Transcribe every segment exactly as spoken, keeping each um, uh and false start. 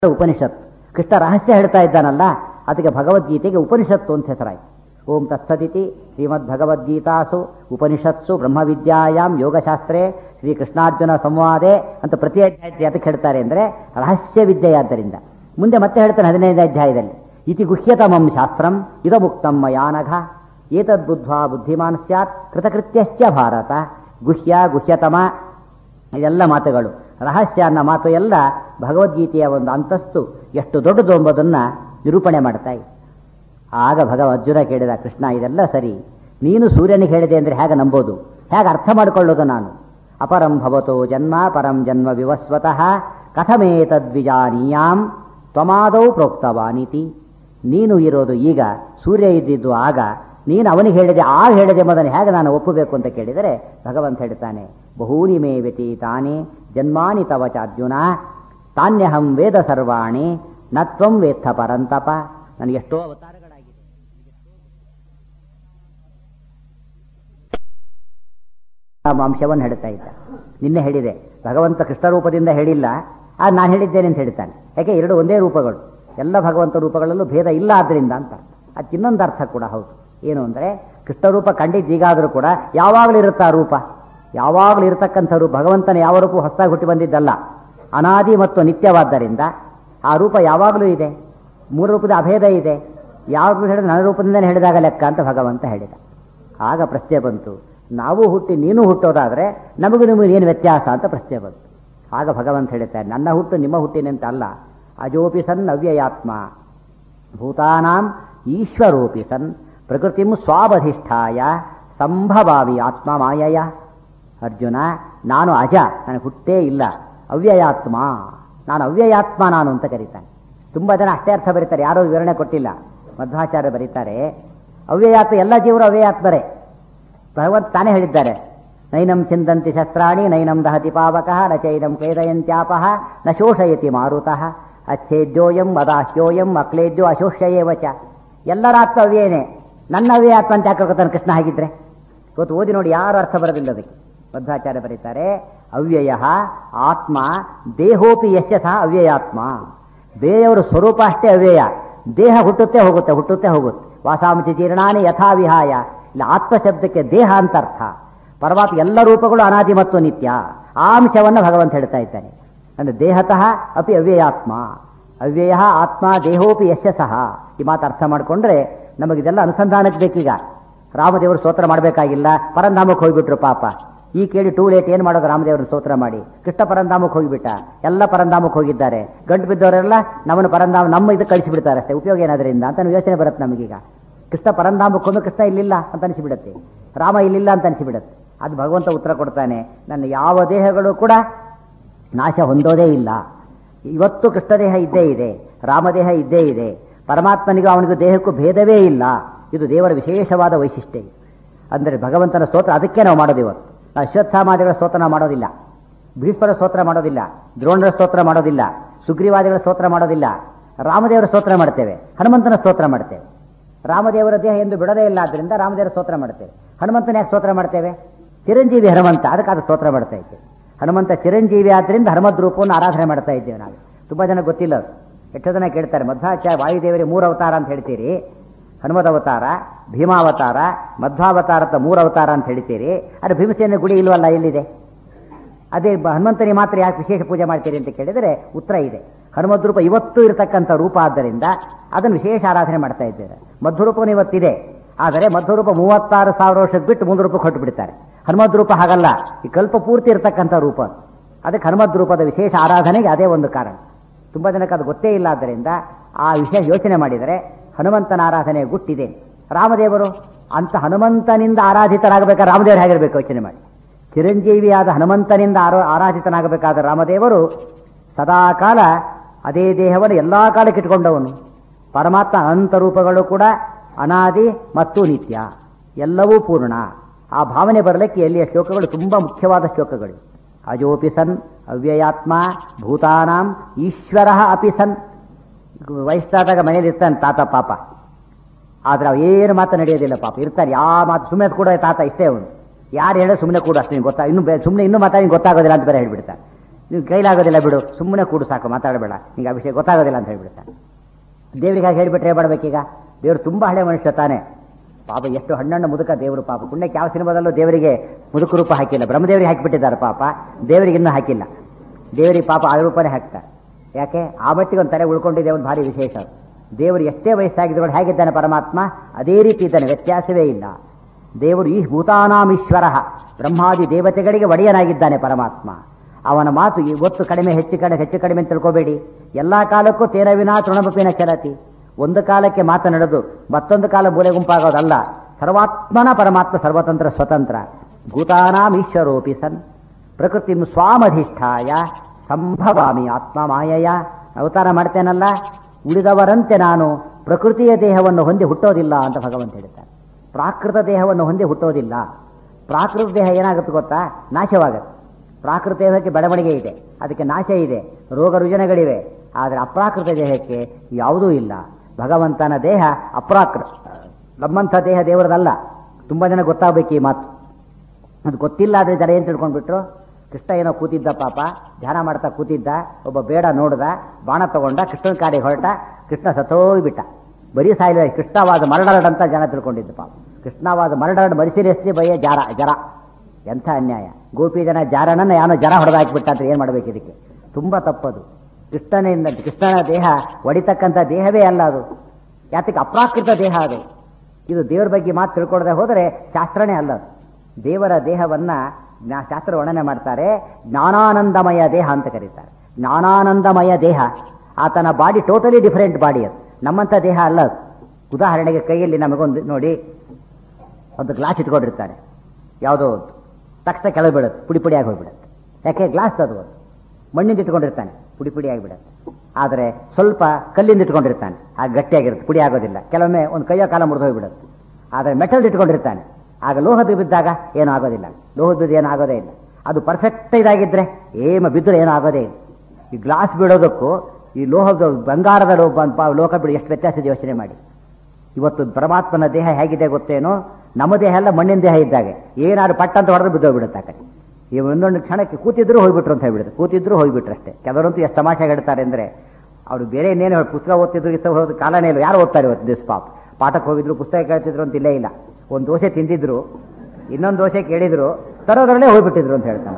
ಉಪನಿಷತ್. ಕೃಷ್ಣ ರಹಸ್ಯ ಹೇಳ್ತಾ ಇದ್ದಾನಲ್ಲ, ಅದಕ್ಕೆ ಭಗವದ್ಗೀತೆಗೆ ಉಪನಿಷತ್ತು ಅಂತ ಹೆಸರಾಯಿತು. ಓಂ ತತ್ಸದಿತಿ ಶ್ರೀಮದ್ ಭಗವದ್ಗೀತಾಸು ಉಪನಿಷತ್ಸು ಬ್ರಹ್ಮವಿದ್ಯಾಯಾಮ್ ಯೋಗಶಾಸ್ತ್ರೇ ಶ್ರೀಕೃಷ್ಣಾರ್ಜುನ ಸಂವಾದೆ ಅಂತ ಪ್ರತಿ ಅಧ್ಯಾಯ ಅದಕ್ಕೆ ಹೇಳ್ತಾರೆ ಅಂದರೆ ರಹಸ್ಯ ವಿದ್ಯೆಯಾದ್ದರಿಂದ. ಮುಂದೆ ಮತ್ತೆ ಹೇಳ್ತಾನೆ ಹದಿನೈದನೇ ಅಧ್ಯಾಯದಲ್ಲಿ, ಇತಿ ಗುಹ್ಯತಮಂ ಶಾಸ್ತ್ರಂ ಇದಮುಕ್ತಂ ಮಯಾನಘ ಏತದ್ಬುದ್ಧ್ವಾ ಬುದ್ಧಿಮಾನ್ ಸ್ಯಾತ್ ಕೃತಕೃತ್ಯಶ್ಚ ಭಾರತ. ಗುಹ್ಯ ಗುಹ್ಯತಮ ಇದೆಲ್ಲ ಮಾತುಗಳು, ರಹಸ್ಯ ಅನ್ನೋ ಮಾತು ಎಲ್ಲ ಭಗವದ್ಗೀತೆಯ ಒಂದು ಅಂತಸ್ತು ಎಷ್ಟು ದೊಡ್ಡದು ಎಂಬುದನ್ನು ನಿರೂಪಣೆ ಮಾಡ್ತಾ ಇದೆ. ಆಗ ಭಗವ ಅರ್ಜುನ ಕೇಳಿದ, ಕೃಷ್ಣ ಇದೆಲ್ಲ ಸರಿ, ನೀನು ಸೂರ್ಯನಿಗೆ ಹೇಳಿದೆ ಅಂದರೆ ಹೇಗೆ ನಂಬೋದು, ಹೇಗೆ ಅರ್ಥ ಮಾಡಿಕೊಳ್ಳೋದು ನಾನು? ಅಪರಂ ಭವತೋ ಜನ್ಮ ಪರಂ ಜನ್ಮ ವಿವಸ್ವತಃ ಕಥಮೇತದ್ವಿಜಾನೀಯಾಂ ತ್ವಮಾದೌ ಪ್ರೋಕ್ತವಾನಿತಿ. ನೀನು ಇರೋದು ಈಗ, ಸೂರ್ಯ ಇದ್ದಿದ್ದು ಆಗ, ನೀನು ಅವನಿಗೆ ಹೇಳಿದೆ ಆಗ ಹೇಳಿದೆ ಎಂಬುದನ್ನು ಹೇಗೆ ನಾನು ಒಪ್ಪಬೇಕು ಅಂತ ಕೇಳಿದರೆ ಭಗವಂತ ಹೇಳ್ತಾನೆ, ಬಹೂನಿ ಮೇ ವ್ಯತೀತಾನಿ ಜನ್ಮಾನಿ ತವ ಚಾರ್ಜುನ ತಾನ್ಯಹಂ ವೇದ ಸರ್ವಾಣಿ ನ ತ್ವಂ ವೇತ್ಥ ಪರಂತಪ. ನನಗೆ ಎಷ್ಟೋ ಅವತಾರಗಳಾಗಿದೆ. ಅಂಶವನ್ನು ಹೇಳ್ತಾ ಇದ್ದ. ನಿನ್ನೆ ಹೇಳಿದೆ, ಭಗವಂತ ಕೃಷ್ಣ ರೂಪದಿಂದ ಹೇಳಿಲ್ಲ, ಅದು ನಾನು ಹೇಳಿದ್ದೇನೆ ಅಂತ ಹೇಳ್ತಾನೆ. ಯಾಕೆ ಎರಡು ಒಂದೇ ರೂಪಗಳು, ಎಲ್ಲ ಭಗವಂತ ರೂಪಗಳಲ್ಲೂ ಭೇದ ಇಲ್ಲ ಆದ್ದರಿಂದ ಅಂತ. ಅದಕ್ಕೆ ಇನ್ನೊಂದು ಅರ್ಥ ಕೂಡ ಹೌದು. ಏನು ಅಂದರೆ ಕೃಷ್ಣ ರೂಪ ಕಂಡಿದ್ದೀಗಾದರೂ ಕೂಡ ಯಾವಾಗಲೂ ಇರುತ್ತಾ ರೂಪ, ಯಾವಾಗಲೂ ಇರತಕ್ಕಂಥ ರೂಪ. ಭಗವಂತನ ಯಾವ ರೂಪ ಹೊಸದಾಗಿ ಹುಟ್ಟಿ ಬಂದಿದ್ದಲ್ಲ, ಅನಾದಿ ಮತ್ತು ನಿತ್ಯವಾದ್ದರಿಂದ ಆ ರೂಪ ಯಾವಾಗಲೂ ಇದೆ. ಮೂರು ರೂಪದ ಅಭೇದ ಇದೆ. ಯಾವ ರೂಪ ಹೇಳಿದ್ರೆ ನನ್ನ ರೂಪದಿಂದಲೇ ಹೇಳಿದಾಗ ಲೆಕ್ಕ ಅಂತ ಭಗವಂತ ಹೇಳಿದ. ಆಗ ಪ್ರಶ್ನೆ ಬಂತು, ನಾವು ಹುಟ್ಟಿ ನೀನು ಹುಟ್ಟೋದಾದರೆ ನಮಗೂ ನಿಮಗೂ ಏನು ವ್ಯತ್ಯಾಸ ಅಂತ ಪ್ರಶ್ನೆ ಬಂತು. ಆಗ ಭಗವಂತ ಹೇಳ್ತಾರೆ, ನನ್ನ ಹುಟ್ಟು ನಿಮ್ಮ ಹುಟ್ಟಿನಂತ ಅಲ್ಲ, ಅಜೋಪಿ ಸನ್ ಅವ್ಯಯಾತ್ಮ ಭೂತಾನಾಂ ಈಶ್ವರೋಪಿ ಸನ್ ಪ್ರಕೃತಿಂ ಸ್ವಾವಧಿಷ್ಠಾಯ ಸಂಭವಾವಿ ಆತ್ಮ ಮಾಯಯ. ಅರ್ಜುನ, ನಾನು ಅಜ, ನನಗೆ ಹುಟ್ಟೇ ಇಲ್ಲ, ಅವ್ಯಯಾತ್ಮ, ನಾನು ಅವ್ಯಯಾತ್ಮ ನಾನು ಅಂತ ಕರೀತಾನೆ. ತುಂಬ ಜನ ಅಷ್ಟೇ ಅರ್ಥ ಬರೀತಾರೆ, ಯಾರೋ ವಿವರಣೆ ಕೊಟ್ಟಿಲ್ಲ. ಮಧ್ವಾಚಾರ್ಯ ಬರೀತಾರೆ, ಅವ್ಯಯಾತ್ಮ ಎಲ್ಲ ಜೀವರು ಅವ್ಯಯಾತ್ಮರೇ. ಭಗವಂತ ತಾನೇ ಹೇಳಿದ್ದಾರೆ, ನೈನಂ ಚಿಂದಂತಿ ಶಸ್ತ್ರಾಣಿ ನೈನಂ ದಹತಿ ಪಾವಕಃ ನ ಚೈನಂ ಕ್ಲೇದಯಂತ್ಯಾಪಃ ನ ಶೋಷಯತಿ ಮಾರುತಃ ಅಚ್ಛೇದ್ಯೋಯಂ ಅದಾಹ್ಯೋಯಂ ಅಕ್ಲೇದ್ಯೋ ಅಶೋಷ್ಯಯೇವ ಚ. ಎಲ್ಲರಾತ್ಮ ಅವ್ಯಯನೇ, ನನ್ನ ಅವ್ಯಯಾತ್ಮ ಅಂತ ಯಾಕೆ ಕೃಷ್ಣ ಹಾಗಿದ್ರೆ? ಇವತ್ತು ಓದಿ ನೋಡಿ, ಯಾರು ಅರ್ಥ ಬರೋದಿಲ್ಲ ಅದಕ್ಕೆ. ಮಧ್ವಾಚಾರ್ಯ ಬರೀತಾರೆ, ಅವ್ಯಯ ಆತ್ಮ ದೇಹೋಪಿ ಯಶ್ಯ ಸಹ ಅವ್ಯಯಾತ್ಮ. ಬೇರೆಯವರ ಸ್ವರೂಪ ಅಷ್ಟೇ ಅವ್ಯಯ, ದೇಹ ಹುಟ್ಟುತ್ತೆ ಹೋಗುತ್ತೆ ಹುಟ್ಟುತ್ತೆ ಹೋಗುತ್ತೆ. ವಾಸಾಂಸಿ ಜೀರ್ಣಾನಿ ಯಥಾ ವಿಹಾಯ. ಇಲ್ಲ, ಆತ್ಮ ಶಬ್ದಕ್ಕೆ ದೇಹ ಅಂತ ಅರ್ಥ. ಪರಮಾತ್ಮ ಎಲ್ಲ ರೂಪಗಳು ಅನಾದಿ ಮತ್ತು ನಿತ್ಯ. ಆ ಅಂಶವನ್ನು ಭಗವಂತ ಹೇಳ್ತಾ ಇದ್ದಾನೆ. ಅಂದರೆ ದೇಹತಃ ಅಪಿ ಅವ್ಯಯಾತ್ಮ, ಅವ್ಯಯ ಆತ್ಮ ದೇಹೋಪಿ ಯಶ್ಯ ಸಹ. ಈ ಮಾತು ಅರ್ಥ ಮಾಡಿಕೊಂಡ್ರೆ ನಮಗಿದೆಲ್ಲ ಅನುಸಂಧಾನಕ್ಕೆ ಬೇಕೀಗ. ರಾಮದೇವರು ಸ್ತೋತ್ರ ಮಾಡಬೇಕಾಗಿಲ್ಲ, ಪರಂಧಾಮಕ್ಕೆ ಹೋಗಿಬಿಟ್ರು ಪಾಪ. ಈ ಕೇಳಿ ಟೂ ಲೇಟ್ ಏನು ಮಾಡೋದು, ರಾಮದೇವ್ರನ್ನ ಸ್ತೋತ್ರ ಮಾಡಿ. ಕೃಷ್ಣ ಪರಂಧಾಮಕ್ಕೆ ಹೋಗಿಬಿಟ್ಟ, ಎಲ್ಲ ಪರಂಧಾಮಕ್ಕೆ ಹೋಗಿದ್ದಾರೆ. ಗಂಟು ಬಿದ್ದವರೆಲ್ಲ ನಮ್ಮನ್ನು ಪರಂಧಾಮ ನಮ್ಮ ಇದು ಕಳಿಸಿಬಿಡ್ತಾರೆ ಅಷ್ಟೇ, ಉಪಯೋಗ ಏನಾದ್ರಿಂದ ಅಂತ ಯೋಚನೆ ಬರುತ್ತೆ ನಮಗೀಗ. ಕೃಷ್ಣ ಪರಂಧಾಮಕ್ಕೆ ಹೋದ್ರೆ ಕೃಷ್ಣ ಇಲ್ಲಿಲ್ಲ ಅಂತ ಅನಿಸಿಬಿಡುತ್ತೆ, ರಾಮ ಇಲ್ಲಿಲ್ಲ ಅಂತ ಅನಿಸಿಬಿಡುತ್ತೆ. ಅದು ಭಗವಂತ ಉತ್ತರ ಕೊಡ್ತಾನೆ, ನನ್ನ ಯಾವ ದೇಹಗಳು ಕೂಡ ನಾಶ ಹೊಂದೋದೇ ಇಲ್ಲ. ಇವತ್ತು ಕೃಷ್ಣ ದೇಹ ಇದ್ದೇ ಇದೆ, ರಾಮದೇಹ ಇದ್ದೇ ಇದೆ. ಪರಮಾತ್ಮನಿಗೂ ಅವನಿಗೂ ದೇಹಕ್ಕೂ ಭೇದವೇ ಇಲ್ಲ. ಇದು ದೇವರ ವಿಶೇಷವಾದ ವೈಶಿಷ್ಟ್ಯ. ಅಂದರೆ ಭಗವಂತನ ಸ್ತೋತ್ರ ಅದಕ್ಕೆ ನಾವು ಮಾಡೋದು. ಇವತ್ತು ಅಶ್ವತ್ಥಾಮಾದಿಗಳ ಸ್ತೋತ್ರ ಮಾಡೋದಿಲ್ಲ, ಭೀಷ್ಮರ ಸ್ತೋತ್ರ ಮಾಡೋದಿಲ್ಲ, ದ್ರೋಣರ ಸ್ತೋತ್ರ ಮಾಡೋದಿಲ್ಲ, ಸುಗ್ರೀವಾದಿಗಳ ಸ್ತೋತ್ರ ಮಾಡೋದಿಲ್ಲ. ರಾಮದೇವರ ಸ್ತೋತ್ರ ಮಾಡ್ತೇವೆ, ಹನುಮಂತನ ಸ್ತೋತ್ರ ಮಾಡ್ತೇವೆ. ರಾಮದೇವರ ದೇಹ ಎಂದು ಬಿಡದೇ ಇಲ್ಲ, ಆದ್ದರಿಂದ ರಾಮದೇವರ ಸ್ತೋತ್ರ ಮಾಡ್ತೇವೆ. ಹನುಮಂತನ ಯಾಕೆ ಸ್ತೋತ್ರ ಮಾಡ್ತೇವೆ? ಚಿರಂಜೀವಿ ಹನುಮಂತ, ಅದಕ್ಕೆ ಅದು ಸ್ತೋತ್ರ ಮಾಡ್ತಾ ಇದ್ದೇವೆ. ಹನುಮಂತ ಚಿರಂಜೀವಿ ಆದ್ದರಿಂದ ಹನುಮದ್ ರೂಪವನ್ನು ಆರಾಧನೆ ಮಾಡ್ತಾ ಇದ್ದೇವೆ ನಾವು. ತುಂಬ ಜನ ಗೊತ್ತಿಲ್ಲ, ಎಷ್ಟೋ ಜನ ಕೇಳ್ತಾರೆ, ಮಧ್ವಾಚಾರ್ಯ ವಾಯುದೇವರೇ ಮೂರು ಅವತಾರ ಅಂತ ಹೇಳ್ತೀರಿ, ಹನುಮದ ಅವತಾರ, ಭೀಮಾವತಾರ, ಮಧ್ವಾವತಾರದ ಮೂರು ಅವತಾರ ಅಂತ ಹೇಳ್ತೀರಿ, ಆದರೆ ಭೀಮಸೇನ ಗುಡಿ ಇಲ್ವಲ್ಲ, ಎಲ್ಲಿದೆ? ಅದೇ ಹನುಮಂತನಿಗೆ ಮಾತ್ರ ಯಾಕೆ ವಿಶೇಷ ಪೂಜೆ ಮಾಡ್ತೀರಿ ಅಂತ ಕೇಳಿದರೆ ಉತ್ತರ ಇದೆ. ಹನುಮದ್ ರೂಪ ಇವತ್ತು ಇರತಕ್ಕಂಥ ರೂಪ ಆದ್ದರಿಂದ ಅದನ್ನು ವಿಶೇಷ ಆರಾಧನೆ ಮಾಡ್ತಾ ಇದ್ದೇವೆ. ಮಧ್ವರೂಪವನ್ನು ಇವತ್ತಿದೆ, ಆದರೆ ಮಧ್ವರೂಪ ಮೂವತ್ತಾರು ಸಾವಿರ ವರ್ಷಕ್ಕೆ ಬಿಟ್ಟು ಮೂರು ರೂಪಕ್ಕೆ ಹೊಟ್ಟು ಬಿಡ್ತಾರೆ. ಹನುಮದ್ ರೂಪ ಹಾಗಲ್ಲ, ಈ ಕಲ್ಪ ಪೂರ್ತಿ ಇರತಕ್ಕಂಥ ರೂಪ. ಅದಕ್ಕೆ ಹನುಮದ್ ರೂಪದ ವಿಶೇಷ ಆರಾಧನೆಗೆ ಅದೇ ಒಂದು ಕಾರಣ. ತುಂಬ ಜನಕ್ಕೆ ಅದು ಗೊತ್ತೇ ಇಲ್ಲ. ಆದ್ದರಿಂದ ಆ ವಿಷಯ ಯೋಚನೆ ಮಾಡಿದರೆ ಹನುಮಂತನ ಆರಾಧನೆ ಗುಟ್ಟಿದೆ. ರಾಮದೇವರು ಅಂತ ಹನುಮಂತನಿಂದ ಆರಾಧಿತರಾಗಬೇಕಾದ ರಾಮದೇವರು ಹೇಗಿರಬೇಕು ಯೋಚನೆ ಮಾಡಿ. ಚಿರಂಜೀವಿಯಾದ ಹನುಮಂತನಿಂದ ಆರೋ ಆರಾಧಿತನಾಗಬೇಕಾದ ರಾಮದೇವರು ಸದಾಕಾಲ ಅದೇ ದೇಹವನ್ನು ಎಲ್ಲ ಕಾಲಕ್ಕೆ ಇಟ್ಕೊಂಡವನು. ಪರಮಾತ್ಮ ಅನಂತ ರೂಪಗಳು ಕೂಡ ಅನಾದಿ ಮತ್ತು ನಿತ್ಯ, ಎಲ್ಲವೂ ಪೂರ್ಣ. ಆ ಭಾವನೆ ಬರಲಿಕ್ಕೆ ಎಲ್ಲಿಯ ಶ್ಲೋಕಗಳು ತುಂಬ ಮುಖ್ಯವಾದ ಶ್ಲೋಕಗಳು. ಅಜೋಪಿ ಸನ್ ಅವ್ಯಯಾತ್ಮ ಭೂತಾನಾಂ ಈಶ್ವರ ಅಪಿ ಸನ್. ವಯಸ್ಸಾದಾಗ ಮನೇಲಿ ಇರ್ತಾನೆ ತಾತ ಪಾಪ, ಆದರೆ ಅವ ಏನು ಮಾತು ನಡೆಯೋದಿಲ್ಲ ಪಾಪ. ಇರ್ತಾರೆ ಯಾವ ಮಾತು ಸುಮ್ಮನೆ ಕೂಡ ತಾತ ಇಷ್ಟೇ ಅವನು. ಯಾರು ಹೇಳೋ ಸುಮ್ಮನೆ ಕೂಡ ಅಷ್ಟೇ ಗೊತ್ತಾ, ಇನ್ನು ಸುಮ್ಮನೆ ಇನ್ನೂ ಮಾತಾಡಿ ಗೊತ್ತಾಗೋದಿಲ್ಲ ಅಂತ ಬೇರೆ ಹೇಳ್ಬಿಡ್ತಾರೆ. ನೀವು ಕೈಲಾಗೋದಿಲ್ಲ ಬಿಡು, ಸುಮ್ಮನೆ ಕೂಡು ಸಾಕು, ಮಾತಾಡಬೇಡ, ನಿಂಗೆ ಆ ವಿಷಯ ಗೊತ್ತಾಗೋದಿಲ್ಲ ಅಂತ ಹೇಳ್ಬಿಡ್ತಾನೆ. ದೇವರಿಗೆ ಹಾಗೆ ಹೇಳಿಬಿಟ್ರೆ ಏನು ಮಾಡಬೇಕೀಗ? ದೇವರು ತುಂಬ ಹಳೆ ಮನುಷ್ಯ ತಾನೆ, ಪಾಪ ಎಷ್ಟು ಹಣ್ಣಣ್ಣ ಮುದುಕ ದೇವರು, ಪಾಪ ಪುಣ್ಯಕ್ಕೆ ಯಾವ ಸಿನಿಮಾದಲ್ಲೂ ದೇವರಿಗೆ ಮುದುಕ ರೂಪ ಹಾಕಿಲ್ಲ, ಬ್ರಹ್ಮದೇವರಿಗೆ ಹಾಕಿಬಿಟ್ಟಿದ್ದಾರೆ ಪಾಪ, ದೇವರಿಗೆ ಇನ್ನೂ ಹಾಕಿಲ್ಲ. ದೇವರಿಗೆ ಪಾಪ ಆ ರೂಪನೇ ಹಾಕ್ತಾರೆ. ಯಾಕೆ? ಆ ಮಟ್ಟಿಗೆ ಒಂದು ತಲೆ ಉಳ್ಕೊಂಡಿದೆ, ಒಂದು ಭಾರಿ ವಿಶೇಷ. ದೇವರು ಎಷ್ಟೇ ವಯಸ್ಸಾಗಿದ್ರು ಹೇಗಿದ್ದಾನೆ ಪರಮಾತ್ಮ, ಅದೇ ರೀತಿ ಇದ್ದಾನೆ, ವ್ಯತ್ಯಾಸವೇ ಇಲ್ಲ. ದೇವರು ಈ ಭೂತಾನಾಮೀಶ್ವರ, ಬ್ರಹ್ಮಾದಿ ದೇವತೆಗಳಿಗೆ ಒಡೆಯನಾಗಿದ್ದಾನೆ ಪರಮಾತ್ಮ. ಅವನ ಮಾತು ಇವತ್ತು ಕಡಿಮೆ ಹೆಚ್ಚು ಕಡಿಮೆ ಹೆಚ್ಚು ಕಡಿಮೆ ಅಂತ ತಿಳ್ಕೋಬೇಡಿ. ಎಲ್ಲ ಕಾಲಕ್ಕೂ ತೇರವಿನ ತೃಣಬಪಿನ ಚಲತಿ. ಒಂದು ಕಾಲಕ್ಕೆ ಮಾತನಾಡೋದು ಮತ್ತೊಂದು ಕಾಲ ಮೂಲೆ ಗುಂಪಾಗೋದಲ್ಲ. ಸರ್ವಾತ್ಮನ ಪರಮಾತ್ಮ ಸರ್ವತಂತ್ರ ಸ್ವತಂತ್ರ. ಭೂತಾನಾಮೀಶ್ವರೋಪಿ ಸನ್ ಪ್ರಕೃತಿ ಸ್ವಾಮಧಿಷ್ಠಾಯ ಸಂಭವಾಮಿ ಆತ್ಮ ಮಾಯಯ. ಅವತಾರ ಮಾಡ್ತೇನಲ್ಲ, ಉಳಿದವರಂತೆ ನಾನು ಪ್ರಕೃತಿಯ ದೇಹವನ್ನು ಹೊಂದಿ ಹುಟ್ಟೋದಿಲ್ಲ ಅಂತ ಭಗವಂತ ಹೇಳ್ತಾನೆ. ಪ್ರಾಕೃತ ದೇಹವನ್ನು ಹೊಂದಿ ಹುಟ್ಟೋದಿಲ್ಲ. ಪ್ರಾಕೃತ ದೇಹ ಏನಾಗುತ್ತೆ ಗೊತ್ತಾ? ನಾಶವಾಗುತ್ತೆ. ಪ್ರಾಕೃತ ದೇಹಕ್ಕೆ ಬೆಳವಣಿಗೆ ಇದೆ, ಅದಕ್ಕೆ ನಾಶ ಇದೆ, ರೋಗ ರುಜಿನಗಳಿವೆ. ಆದರೆ ಅಪ್ರಾಕೃತ ದೇಹಕ್ಕೆ ಯಾವುದೂ ಇಲ್ಲ. ಭಗವಂತನ ದೇಹ ಅಪ್ರಾಕೃತ, ನಮ್ಮಂಥ ದೇಹ ದೇವರದಲ್ಲ. ತುಂಬ ಜನ ಗೊತ್ತಾಗಬೇಕು ಈ ಮಾತು. ಅದು ಗೊತ್ತಿಲ್ಲ ಆದರೆ ಜನ ಏನು ತಿಳ್ಕೊಂಡ್ಬಿಟ್ರು, ಕೃಷ್ಣ ಏನೋ ಕೂತಿದ್ದ, ಪಾಪ ಧ್ಯಾನ ಮಾಡ್ತಾ ಕೂತಿದ್ದ, ಒಬ್ಬ ಬೇಡ ನೋಡ್ದ, ಬಾಣ ತಗೊಂಡ, ಕೃಷ್ಣನ ಕಾಡಿಗೆ ಹೊರಟ, ಕೃಷ್ಣ ಸತ್ತೋಗ್ಬಿಟ್ಟ. ಬರೀ ಸಾಯಿಲ್ಲ, ಕೃಷ್ಣವಾದ ಮರಡರಡ್ ಅಂತ ಜನ ತಿಳ್ಕೊಂಡಿದ್ದು. ಪಾಪ ಕೃಷ್ಣವಾದ ಮರಡರಡ್ ಮರಿಸಿರೆಸ್ತಿ ಬಯ್ಯ ಜಾರ ಜರ. ಎಂಥ ಅನ್ಯಾಯ! ಗೋಪಿ ಜನ ಜಾರನನ್ನು ಯಾನೋ ಜನ ಹೊಡೆದಾಕಿಬಿಟ್ಟ ಅಂತ ಏನು ಮಾಡಬೇಕು? ಇದಕ್ಕೆ ತುಂಬ ತಪ್ಪದು. ಕೃಷ್ಣನಿಂದ ಕೃಷ್ಣನ ದೇಹ ಒಡಿತಕ್ಕಂಥ ದೇಹವೇ ಅಲ್ಲ ಅದು. ಯಾತಕ್ಕೆ? ಅಪ್ರಾಕೃತ ದೇಹ ಅದು. ಇದು ದೇವರ ಬಗ್ಗೆ ಮಾತು ತಿಳ್ಕೊಳ್ಳದೆ ಹೋದರೆ ಶಾಸ್ತ್ರನೇ ಅಲ್ಲ ಅದು. ದೇವರ ದೇಹವನ್ನು ಶಾಸ್ತ್ರ ವರ್ಣನೆ ಮಾಡ್ತಾರೆ, ಜ್ಞಾನಾನಂದಮಯ ದೇಹ ಅಂತ ಕರೀತಾರೆ. ಜ್ಞಾನಾನಂದಮಯ ದೇಹ. ಆತನ ಬಾಡಿ ಟೋಟಲಿ ಡಿಫರೆಂಟ್ ಬಾಡಿ ಅದು, ನಮ್ಮಂಥ ದೇಹ ಅಲ್ಲ ಅದು. ಉದಾಹರಣೆಗೆ ಕೈಯಲ್ಲಿ ನಮಗೊಂದು ನೋಡಿ, ಒಂದು ಗ್ಲಾಸ್ ಇಟ್ಕೊಂಡಿರ್ತಾರೆ, ಯಾವುದೋ ತಕ್ಷಣ ಕೆಳಗೆ ಬಿಡುತ್ತೆ, ಪುಡಿ ಪುಡಿಯಾಗಿ ಹೋಗಿಬಿಡುತ್ತೆ. ಯಾಕೆ? ಗ್ಲಾಸ್ ಅದು ಅದು ಮಣ್ಣಿಂದ ಇಟ್ಕೊಂಡಿರ್ತಾನೆ, ಪುಡಿ ಪುಡಿ ಆಗಿಬಿಡುತ್ತೆ. ಆದರೆ ಸ್ವಲ್ಪ ಕಲ್ಲಿಂದ ಇಟ್ಕೊಂಡಿರ್ತಾನೆ, ಆಗ ಗಟ್ಟಿಯಾಗಿರುತ್ತೆ, ಪುಡಿ ಆಗೋದಿಲ್ಲ. ಕೆಲವೊಮ್ಮೆ ಒಂದು ಕೈಯೋ ಕಾಲ ಮುರಿದು ಹೋಗಿಬಿಡುತ್ತೆ. ಆದರೆ ಮೆಟಲ್ ಇಟ್ಕೊಂಡಿರ್ತಾನೆ, ಆಗ ಲೋಹದ ಬಿದ್ದಾಗ ಏನೂ ಆಗೋದಿಲ್ಲ. ಲೋಹದ ಬಿದ್ದು ಏನೂ ಆಗೋದೇ ಇಲ್ಲ. ಅದು ಪರ್ಫೆಕ್ಟ್ ಇದಾಗಿದ್ದರೆ ಏಮ ಬಿದ್ದರೆ ಏನೂ ಆಗೋದೇ ಇಲ್ಲ. ಈ ಗ್ಲಾಸ್ ಬಿಡೋದಕ್ಕೂ ಈ ಲೋಹದ ಬಂಗಾರದ ಲೋಹ ಬಿಡು ಎಷ್ಟು ವ್ಯತ್ಯಾಸ ಇದೆ ಯೋಚನೆ ಮಾಡಿ. ಇವತ್ತು ಪರಮಾತ್ಮನ ದೇಹ ಹೇಗಿದೆ ಗೊತ್ತೇನೋ? ನಮ್ಮ ದೇಹ ಎಲ್ಲ ಮಣ್ಣಿನ ದೇಹ ಇದ್ದಾಗೆ, ಏನಾದ್ರು ಪಟ್ಟ ಅಂತ ಹೊಡೆದ್ರೆ ಬಿದ್ದೋಗ್ಬಿಡುತ್ತೆ ಆ ಕಡೆ. ಈ ಒಂದೊಂದು ಕ್ಷಣಕ್ಕೆ ಕೂತಿದ್ರು ಹೋಗ್ಬಿಟ್ರು ಅಂತ ಹೇಳ್ಬಿಡುತ್ತೆ, ಕೂತಿದ್ರು ಹೋಗ್ಬಿಟ್ರು ಅಷ್ಟೇ. ಕೆಲವರಂತೂ ಎಷ್ಟು ತಮಾಷೆ ಹೇಳ್ತಾರೆ ಅಂದರೆ, ಅವರು ಬೇರೆ ಇನ್ನೇನು ಪುಸ್ತಕ ಓದ್ತಿದ್ರು ಇಷ್ಟ ಹೋದ ಕಾಲನೇ ಇಲ್ಲ. ಯಾರು ಓದ್ತಾರೆ ಇವತ್ತು ದಿವಸ? ಪಾಪ ಪಾಠಕ್ಕೆ ಹೋಗಿದ್ರು, ಪುಸ್ತಕ ಕೇಳ್ತಿದ್ರು ಅಂತ ಇಲ್ಲೇ ಇಲ್ಲ. ಒಂದು ದೋಸೆ ತಿಂದಿದ್ರು, ಇನ್ನೊಂದು ದೋಸೆ ಕೇಳಿದ್ರು, ತರೋದ್ರಲ್ಲೇ ಹೋಗ್ಬಿಟ್ಟಿದ್ರು ಅಂತ ಹೇಳ್ತಾನೆ.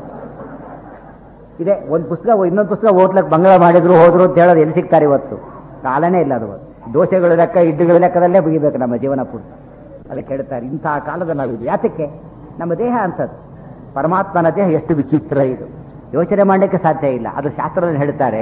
ಇದೆ ಒಂದು ಪುಸ್ತಕ ಇನ್ನೊಂದು ಪುಸ್ತಕ ಓದ್ಲಕ್ಕೆ ಬಂಗಾಳ ಮಾಡಿದ್ರು ಹೋದ್ರು ಅಂತ ಹೇಳೋದು ಎಲ್ಲಿ ಸಿಗ್ತಾರೆ ಇವತ್ತು? ಕಾಲನೇ ಇಲ್ಲ ಅದು. ದೋಸೆಗಳು ಲೆಕ್ಕ, ಇಡ್ಡುಗಳ ಲೆಕ್ಕದಲ್ಲೇ ಮುಗಿಬೇಕು ನಮ್ಮ ಜೀವನ ಪೂರ್ತಿ. ಅದಕ್ಕೆ ಹೇಳ್ತಾರೆ, ಇಂತಹ ಕಾಲದಲ್ಲಿ ನಾವಿದು. ಯಾತಕ್ಕೆ? ನಮ್ಮ ದೇಹ ಅಂಥದ್ದು. ಪರಮಾತ್ಮನ ದೇಹ ಎಷ್ಟು ವಿಚಿತ್ರ ಇದು, ಯೋಚನೆ ಮಾಡಲಿಕ್ಕೆ ಸಾಧ್ಯ ಇಲ್ಲ. ಅದು ಶಾಸ್ತ್ರದಲ್ಲಿ ಹೇಳ್ತಾರೆ,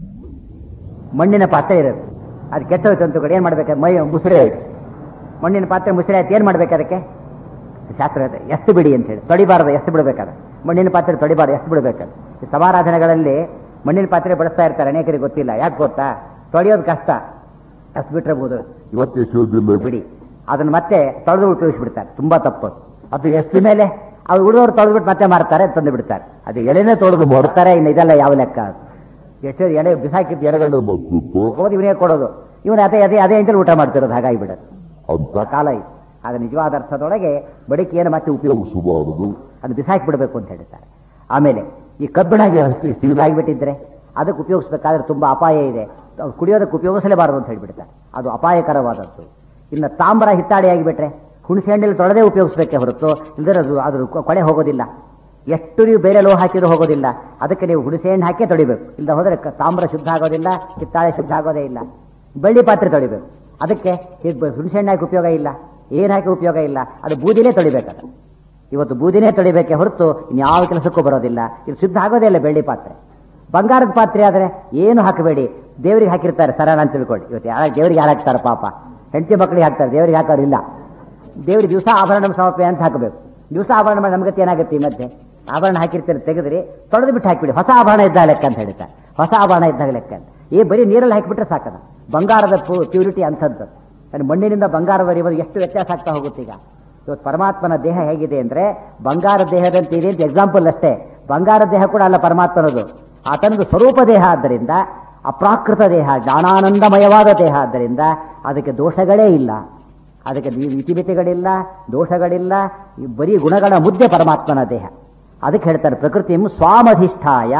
ಮಣ್ಣಿನ ಪಾತ್ರೆ ಇರೋದು, ಅದು ಕೆಟ್ಟೋಯ್ತು ಅಂತ ಕಡೆ ಏನು ಮಾಡ್ಬೇಕು? ಮೈ ಮುಸುರೆ ಆಯ್ತು, ಮಣ್ಣಿನ ಪಾತ್ರೆ ಮುಸುರೆ ಆಯ್ತು, ಏನು ಮಾಡ್ಬೇಕು ಅದಕ್ಕೆ? ಶಾಸ್ತ್ರ ಹೇಳ್ತಾರೆ ಎಷ್ಟು ಬಿಡಿ ಅಂತ ಹೇಳಿ, ತೊಳಿಬಾರ್ದು, ಎಷ್ಟು ಬಿಡಬೇಕಾದ್ರೆ ಮಣ್ಣಿನ ಪಾತ್ರೆ ತೊಳಿಬಾರ್ದು, ಎಷ್ಟು ಬಿಡಬೇಕಾದ್ರೆ. ಈ ಸಮಾರಾಧನೆಗಳಲ್ಲಿ ಮಣ್ಣಿನ ಪಾತ್ರೆ ಬಳಸ್ತಾ ಇರ್ತಾರೆ, ಅನೇಕರಿಗೆ ಗೊತ್ತಿಲ್ಲ. ಯಾಕೆ ಗೊತ್ತಾ? ತೊಳೆಯೋದು ಕಷ್ಟ, ಎಷ್ಟು ಬಿಟ್ಟಿರಬಹುದು, ಇವತ್ತು ಬಿಡಿ. ಅದನ್ನು ಮತ್ತೆ ತೊಳೆದು ಉಪಯೋಗಿಸ್ಬಿಡ್ತಾರೆ, ತುಂಬಾ ತಪ್ಪು ಅದು. ಎಷ್ಟು ಮೇಲೆ ಅವ್ರು ಉಳಿದವರು ತೊಳೆದ್ಬಿಟ್ಟು ಮತ್ತೆ ಮಾರ್ತಾರೆ, ತಂದು ಬಿಡ್ತಾರೆ. ಅದು ಎಳೆನೇ ತೊಳೆದು ಬರ್ತಾರೆ, ಇನ್ನು ಇದೆಲ್ಲ ಯಾವ ಲೆಕ್ಕ? ಎಷ್ಟು ಎಲೆ ಬಿಸಾಕಿದ್ದು ಎಲೆಗಳು ಹೋಗಿ ಇವನೇ ಕೊಡೋದು, ಇವನು ಅದೇ ಅದೇ ಅದೇ ಅಂತೇಳಿ ಊಟ ಮಾಡ್ತಿರೋದು, ಹಾಗಾಗಿ ಬಿಡೋದು. ಕಾಲ ಇದು. ಆಗ ನಿಜವಾದ ಅರ್ಥದೊಳಗೆ ಬಡಿಕೆಯನ್ನು ಮತ್ತೆ ಉಪಯೋಗಿಸಬಾರದು, ಅದು ಬಿಸಾಕಿ ಬಿಡಬೇಕು ಅಂತ ಹೇಳ್ತಾರೆ. ಆಮೇಲೆ ಈ ಕಬ್ಬಿಣಾಗಿ ಸಿಗಿಬಿಟ್ಟಿದ್ರೆ ಅದಕ್ಕೆ ಉಪಯೋಗಿಸ್ಬೇಕಾದ್ರೆ ತುಂಬಾ ಅಪಾಯ ಇದೆ, ಕುಡಿಯೋದಕ್ಕೆ ಉಪಯೋಗಿಸಲೇಬಾರದು ಅಂತ ಹೇಳ್ಬಿಡ್ತಾರೆ, ಅದು ಅಪಾಯಕರವಾದದ್ದು. ಇನ್ನು ತಾಮ್ರ ಹಿತ್ತಾಳೆಯಾಗಿಬಿಟ್ರೆ ಹುಣಸೆ ಹಣ್ಣಲ್ಲಿ ತೊಳೆದೇ ಉಪಯೋಗಿಸ್ಬೇಕೇ ಹೊರತು ಇಲ್ಲದ್ರೆ ಅದು ಅದ್ರ ಕೊಳೆ ಹೋಗೋದಿಲ್ಲ. ಎಷ್ಟು ನೀವು ಬೇರೆ ಲೋಹ ಹಾಕಿದ್ರು ಹೋಗೋದಿಲ್ಲ, ಅದಕ್ಕೆ ನೀವು ಹುಣಸೆ ಹಣ್ಣು ಹಾಕೇ ತೊಳಿಬೇಕು. ಇಲ್ಲ ಹೋದರೆ ತಾಮ್ರ ಶುದ್ಧ ಆಗೋದಿಲ್ಲ, ಹಿತ್ತಾಳೆ ಶುದ್ಧ ಆಗೋದೇ ಇಲ್ಲ. ಬೆಳ್ಳಿ ಪಾತ್ರೆ ತೊಳಿಬೇಕು, ಅದಕ್ಕೆ ಹುಣಸೆ ಹಣ್ಣು ಹಾಕಿ ಉಪಯೋಗ ಇಲ್ಲ, ಏನು ಹಾಕಿ ಉಪಯೋಗ ಇಲ್ಲ, ಅದು ಬೂದಿನೇ ತೊಳಿಬೇಕಾದ. ಇವತ್ತು ಬೂದಿನೇ ತೊಳಿಬೇಕೆ ಹೊರತು ಇನ್ಯಾವ ಕೆಲಸಕ್ಕೂ ಬರೋದಿಲ್ಲ. ಇದು ಶುದ್ಧ ಆಗೋದೇ ಇಲ್ಲ ಬೆಳ್ಳಿ ಪಾತ್ರೆ. ಬಂಗಾರದ ಪಾತ್ರೆ ಆದರೆ ಏನು ಹಾಕಬೇಡಿ, ದೇವರಿಗೆ ಹಾಕಿರ್ತಾರೆ ಸರಣ ಅಂತ ತಿಳ್ಕೊಳ್ಳಿ. ಇವತ್ತು ಯಾರು ದೇವರಿಗೆ ಯಾರು ಹಾಕ್ತಾರೆ? ಪಾಪ ಹೆಂಡತಿ ಮಕ್ಕಳಿಗೆ ಹಾಕ್ತಾರೆ, ದೇವರಿಗೆ ಹಾಕೋರಿಲ್ಲ. ದೇವರಿಗೆ ದಿವಸ ಆಭರಣ ಸಮರ್ಪಣೆ ಅಂತ ಹಾಕಬೇಕು. ದಿವಸ ಆಭರಣ ಮಾಡಿ ನಮ್ಗತಿ ಏನಾಗುತ್ತೆ? ಈ ಮಧ್ಯೆ ಆಭರಣ ಹಾಕಿರ್ತಾರೆ, ತೆಗೆದ್ರಿ ತೊಳೆದು ಬಿಟ್ಟು ಹಾಕಿಬಿಡಿ, ಹೊಸ ಆಭರಣ ಇದ್ದಾಗ ಲೆಕ್ಕ ಅಂತ ಹೇಳ್ತಾರೆ. ಹೊಸ ಆಭರಣ ಇದ್ದಾಗ ಲೆಕ್ಕ ಅಂತ ಈ ಬರೀ ನೀರಲ್ಲಿ ಹಾಕಿಬಿಟ್ರೆ ಸಾಕದ. ಬಂಗಾರದ ಪ್ಯೂರಿಟಿ ಅಂಥದ್ದು. ಮಣ್ಣಿನಿಂದ ಬಂಗಾರದವರೆಗೆ ಎಷ್ಟು ವ್ಯತ್ಯಾಸ ಆಗ್ತಾ ಹೋಗುತ್ತೆ. ಈಗ ಇವತ್ತು ಪರಮಾತ್ಮನ ದೇಹ ಹೇಗಿದೆ ಅಂದರೆ ಬಂಗಾರ ದೇಹದಂತೆ ಇದೆ ಅಂತ ಎಕ್ಸಾಂಪಲ್ ಅಷ್ಟೇ. ಬಂಗಾರ ದೇಹ ಕೂಡ ಅಲ್ಲ ಪರಮಾತ್ಮನದು, ಆತನದು ಸ್ವರೂಪ ದೇಹ. ಆದ್ದರಿಂದ ಅಪ್ರಾಕೃತ ದೇಹ, ಜ್ಞಾನಾನಂದಮಯವಾದ ದೇಹ. ಆದ್ದರಿಂದ ಅದಕ್ಕೆ ದೋಷಗಳೇ ಇಲ್ಲ, ಅದಕ್ಕೆ ಇತಿಮಿತಿಗಳಿಲ್ಲ, ದೋಷಗಳಿಲ್ಲ. ಬರೀ ಗುಣಗಳ ಮುದ್ದೆ ಪರಮಾತ್ಮನ ದೇಹ. ಅದಕ್ಕೆ ಹೇಳ್ತಾರೆ ಪ್ರಕೃತಿ ಸ್ವಾಮಧಿಷ್ಠಾಯ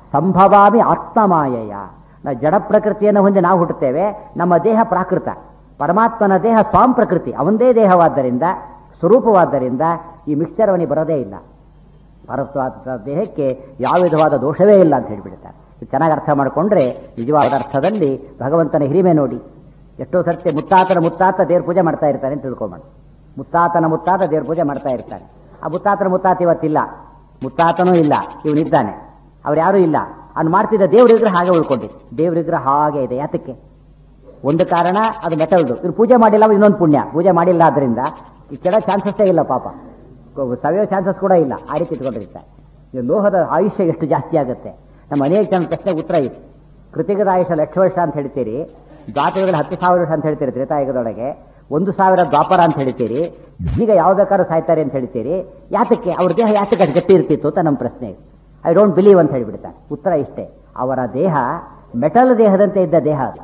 ಸಂಭವಾಮಿ ಆತ್ಮಮಾಯಯ. ನಾವು ಜಡ ಪ್ರಕೃತಿಯನ್ನು ಹೊಂದಿ ನಾವು ಹುಟ್ಟುತ್ತೇವೆ. ನಮ್ಮ ದೇಹ ಪ್ರಾಕೃತ, ಪರಮಾತ್ಮನ ದೇಹ ಸ್ವಾಂ ಪ್ರಕೃತಿ, ಅವಂದೇ ದೇಹವಾದ್ದರಿಂದ, ಸ್ವರೂಪವಾದ್ದರಿಂದ ಈ ಮಿಕ್ಸರ್ ಅವನಿಗೆ ಬರೋದೇ ಇಲ್ಲ. ಪರತ್ವಾದ ದೇಹಕ್ಕೆ ಯಾವ ವಿಧವಾದ ದೋಷವೇ ಇಲ್ಲ ಅಂತ ಹೇಳಿಬಿಡ್ತಾರೆ. ಚೆನ್ನಾಗಿ ಅರ್ಥ ಮಾಡಿಕೊಂಡ್ರೆ ನಿಜವಾದ ಅರ್ಥದಲ್ಲಿ ಭಗವಂತನ ಹಿರಿಮೆ ನೋಡಿ. ಎಷ್ಟೋ ಸರ್ತಿ ಮುತ್ತಾತನ ಮುತ್ತಾತ ದೇವ್ರ ಪೂಜೆ ಮಾಡ್ತಾ ಇರ್ತಾನೆ ಅಂತ ತಿಳ್ಕೊಂಬಾಣ. ಮುತ್ತಾತನ ಮುತ್ತಾತ ದೇವ್ರ ಪೂಜೆ ಮಾಡ್ತಾ ಇರ್ತಾನೆ. ಆ ಮುತ್ತಾತನ ಮುತ್ತಾತ ಇವತ್ತಿಲ್ಲ, ಮುತ್ತಾತನೂ ಇಲ್ಲ, ಇವನಿದ್ದಾನೆ, ಅವ್ರು ಯಾರೂ ಇಲ್ಲ. ಅವ್ನು ಮಾಡ್ತಿದ್ದ ದೇವ್ರ ವಿಗ್ರಹ ಹಾಗೆ ಉಳ್ಕೊಂಡಿದ್ದು, ದೇವ್ರ ವಿಗ್ರಹ ಹಾಗೆ ಇದೆ. ಯಾತಕ್ಕೆ? ಒಂದು ಕಾರಣ ಅದು ಮೆಟಲ್ದು, ಇವ್ರು ಪೂಜೆ ಮಾಡಿಲ್ಲ, ಇನ್ನೊಂದು ಪುಣ್ಯ. ಪೂಜೆ ಮಾಡಿಲ್ಲ ಆದ್ದರಿಂದ ಈ ಕೆಡ ಚಾನ್ಸಸ್ಸೇ ಇಲ್ಲ, ಪಾಪ ಸವಿಯೋ ಚಾನ್ಸಸ್ ಕೂಡ ಇಲ್ಲ. ಆ ರೀತಿ ಇಟ್ಕೊಂಡಿರ್ತಾರೆ. ಈ ಲೋಹದ ಆಯುಷ್ಯ ಎಷ್ಟು ಜಾಸ್ತಿ ಆಗುತ್ತೆ? ನಮ್ಮ ಅನೇಕ ಜನ ಪ್ರಶ್ನೆಗೆ ಉತ್ತರ ಇತ್ತು. ಕೃತಿಕದ ಆಯುಷ್ಯ ಲಕ್ಷ ವರ್ಷ ಅಂತ ಹೇಳ್ತೀರಿ, ದ್ವಾಪರದಲ್ಲಿ ಹತ್ತು ಸಾವಿರ ವರ್ಷ ಅಂತ ಹೇಳ್ತೀರಿ, ತ್ರೇತಾಯುಗದೊಳಗೆ ಒಂದು ಸಾವಿರ ದ್ವಾಪರ ಅಂತ ಹೇಳ್ತೀರಿ, ಈಗ ಯಾವ ಬೇಕಾದ್ರೂ ಸಾಯ್ತಾರೆ ಅಂತ ಹೇಳ್ತೀರಿ. ಯಾತಕ್ಕೆ? ಅವ್ರ ದೇಹ ಯಾತಕ್ಕೆ ಅದು ಗಟ್ಟಿ ಇರ್ತಿತ್ತು ಅಂತ ನಮ್ಮ ಪ್ರಶ್ನೆ. ಐ ಡೋಂಟ್ ಬಿಲೀವ್ ಅಂತ ಹೇಳಿಬಿಡ್ತಾರೆ. ಉತ್ತರ ಇಷ್ಟೇ, ಅವರ ದೇಹ ಮೆಟಲ್ ದೇಹದಂತೆ ಇದ್ದ ದೇಹ ಅದು.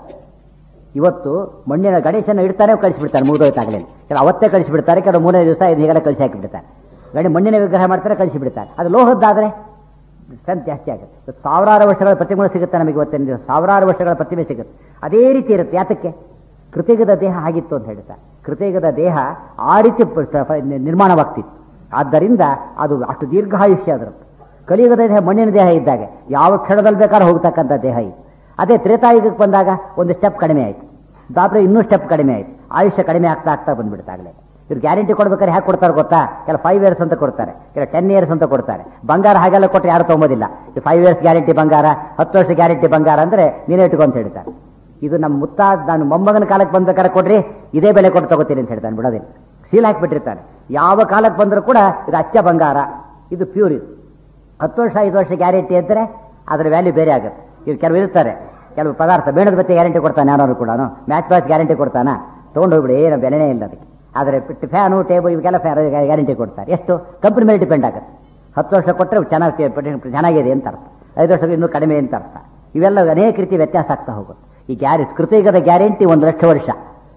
ಇವತ್ತು ಮಣ್ಣಿನ ಗಣೇಶನ ಇಡ್ತಾನೆ ಕಳಿಸಿಬಿಡ್ತಾರೆ, ಮುಗಿದೋಯ್ತಾಗಲೇ. ಕೆಲವು ಅವತ್ತೇ ಕಳಿಸಿಬಿಡ್ತಾರೆ, ಕೆಲವು ಮೂರನೇ ದಿವಸ ಹೀಗೆಲ್ಲ ಕಳಿಸಿ ಹಾಕಿಬಿಡ್ತಾರೆ. ಗಣಿ ಮಣ್ಣಿನ ವಿಗ್ರಹ ಮಾಡ್ತಾರೆ, ಕಳಿಸಿಬಿಡ್ತಾರೆ. ಅದು ಲೋಹದ್ದಾದರೆ ಸ್ಟ್ರೆಂತ್ ಜಾಸ್ತಿ ಆಗುತ್ತೆ. ಸಾವಿರಾರು ವರ್ಷಗಳ ಪ್ರತಿಮೆ ಸಿಗುತ್ತೆ ನಮಗೆ ಇವತ್ತಿನ ದಿವಸ, ಸಾವಿರಾರು ವರ್ಷಗಳ ಪ್ರತಿಮೆ ಸಿಗುತ್ತೆ. ಅದೇ ರೀತಿ ಇರುತ್ತೆ. ಯಾತಕ್ಕೆ? ಕೃತಿಗದ ದೇಹ ಆಗಿತ್ತು ಅಂತ ಹೇಳ್ತಾರೆ. ಕೃತಿಗದ ದೇಹ ಆ ರೀತಿ ನಿರ್ಮಾಣವಾಗ್ತಿತ್ತು. ಆದ್ದರಿಂದ ಅದು ಅಷ್ಟು ದೀರ್ಘಾಯುಷ್ಯ ಅದರದ್ದು. ಕಲಿಯುಗದ ದೇಹ ಮಣ್ಣಿನ ದೇಹ ಇದ್ದಾಗೆ ಯಾವ ಕ್ಷಣದಲ್ಲಿ ಬೇಕಾದ್ರೂ ಹೋಗ್ತಕ್ಕಂಥ ದೇಹ ಇತ್ತು. ಅದೇ ತ್ರೇತಾಯುಗಕ್ಕೆ ಬಂದಾಗ ಒಂದು ಸ್ಟೆಪ್ ಕಡಿಮೆ ಆಯಿತು, ದಾಬ್ರೆ ಇನ್ನೂ ಸ್ಟೆಪ್ ಕಡಿಮೆ ಆಯಿತು, ಆಯುಷ್ಯ ಕಡಿಮೆ ಆಗ್ತಾ ಆಗ್ತಾ ಬಂದ್ಬಿಡ್ತಾಗಲೇ. ಇವ್ರು ಗ್ಯಾರಂಟಿ ಕೊಡ್ಬೇಕಾದ್ರೆ ಹೇಗೆ ಕೊಡ್ತಾರೆ ಗೊತ್ತಾ? ಕೆಲ ಫೈವ್ ಇಯರ್ಸ್ ಅಂತ ಕೊಡ್ತಾರೆ, ಕೆಲ ಟೆನ್ ಇಯರ್ಸ್ ಅಂತ ಕೊಡ್ತಾರೆ. ಬಂಗಾರ ಹಾಗೆಲ್ಲ ಕೊಟ್ಟರೆ ಯಾರು ತೊಗೊಂಬೋದಿಲ್ಲ. ಫೈವ್ ಇಯರ್ಸ್ ಗ್ಯಾರಂಟಿ ಬಂಗಾರ, ಹತ್ತು ವರ್ಷ ಗ್ಯಾರಂಟಿ ಬಂಗಾರ ಅಂದರೆ ನೀನೇ ಇಟ್ಕೊಂತ ಹೇಳ್ತಾರೆ. ಇದು ನಮ್ಮ ಮುತ್ತ ನಾನು ಮೊಮ್ಮಗನ ಕಾಲಕ್ಕೆ ಬಂದಬೇಕಾದ್ರೆ ಕೊಡ್ರಿ, ಇದೇ ಬೆಲೆ ಕೊಟ್ಟು ತಗೋತೀನಿ ಅಂತ ಹೇಳ್ತಾನೆ, ಬಿಡೋದಿಲ್ಲ. ಸೀಲ್ ಹಾಕಿಬಿಟ್ಟಿರ್ತಾನೆ. ಯಾವ ಕಾಲಕ್ಕೆ ಬಂದರೂ ಕೂಡ ಇದು ಅಚ್ಚ ಬಂಗಾರ, ಇದು ಪ್ಯೂರ್. ಇದು ಹತ್ತು ವರ್ಷ ಐದು ವರ್ಷ ಗ್ಯಾರಂಟಿ ಇದ್ದರೆ ಅದರ ವ್ಯಾಲ್ಯೂ ಬೇರೆ ಆಗುತ್ತೆ. ಇವ್ರು ಕೆಲವು ಇರ್ತಾರೆ, ಕೆಲವು ಪದಾರ್ಥ ಬೇಣದ ಬತ್ತಿ ಗ್ಯಾರಂಟಿ ಕೊಡ್ತಾನೆ, ಯಾರು ಕೂಡ ಮ್ಯಾಚ್ ಬಾಕ್ಸ್ ಗ್ಯಾರಂಟಿ ಕೊಡ್ತಾನ, ತೊಗೊಂಡು ಹೋಗ್ಬಿಡಿ, ಏನು ಬೆಲೆನೇ ಇಲ್ಲ ಅದಕ್ಕೆ. ಆದರೆ ಫ್ಯಾನು ಟೇಬಲ್ ಇವಕ್ಕೆಲ್ಲ ಫ್ಯಾನ್ ಗ್ಯಾರಂಟಿ ಕೊಡ್ತಾರೆ. ಎಷ್ಟು? ಕಂಪ್ನಿ ಮೇಲೆ ಡಿಪೆಂಡ್ ಆಗುತ್ತೆ. ಹತ್ತು ವರ್ಷ ಕೊಟ್ಟರೆ ಚೆನ್ನಾಗಿ ಚೆನ್ನಾಗಿದೆ ಅಂತ ಅರ್ಥ, ಐದು ವರ್ಷ ಇನ್ನೂ ಕಡಿಮೆ ಅಂತ ಅರ್ಥ. ಇವೆಲ್ಲ ಅನೇಕ ರೀತಿ ವ್ಯತ್ಯಾಸ ಆಗ್ತಾ ಹೋಗುತ್ತೆ. ಈ ಗ್ಯಾರಿ ಕೃತಿಯುಗದ ಗ್ಯಾರಂಟಿ ಒಂದು ಲಕ್ಷ ವರ್ಷ,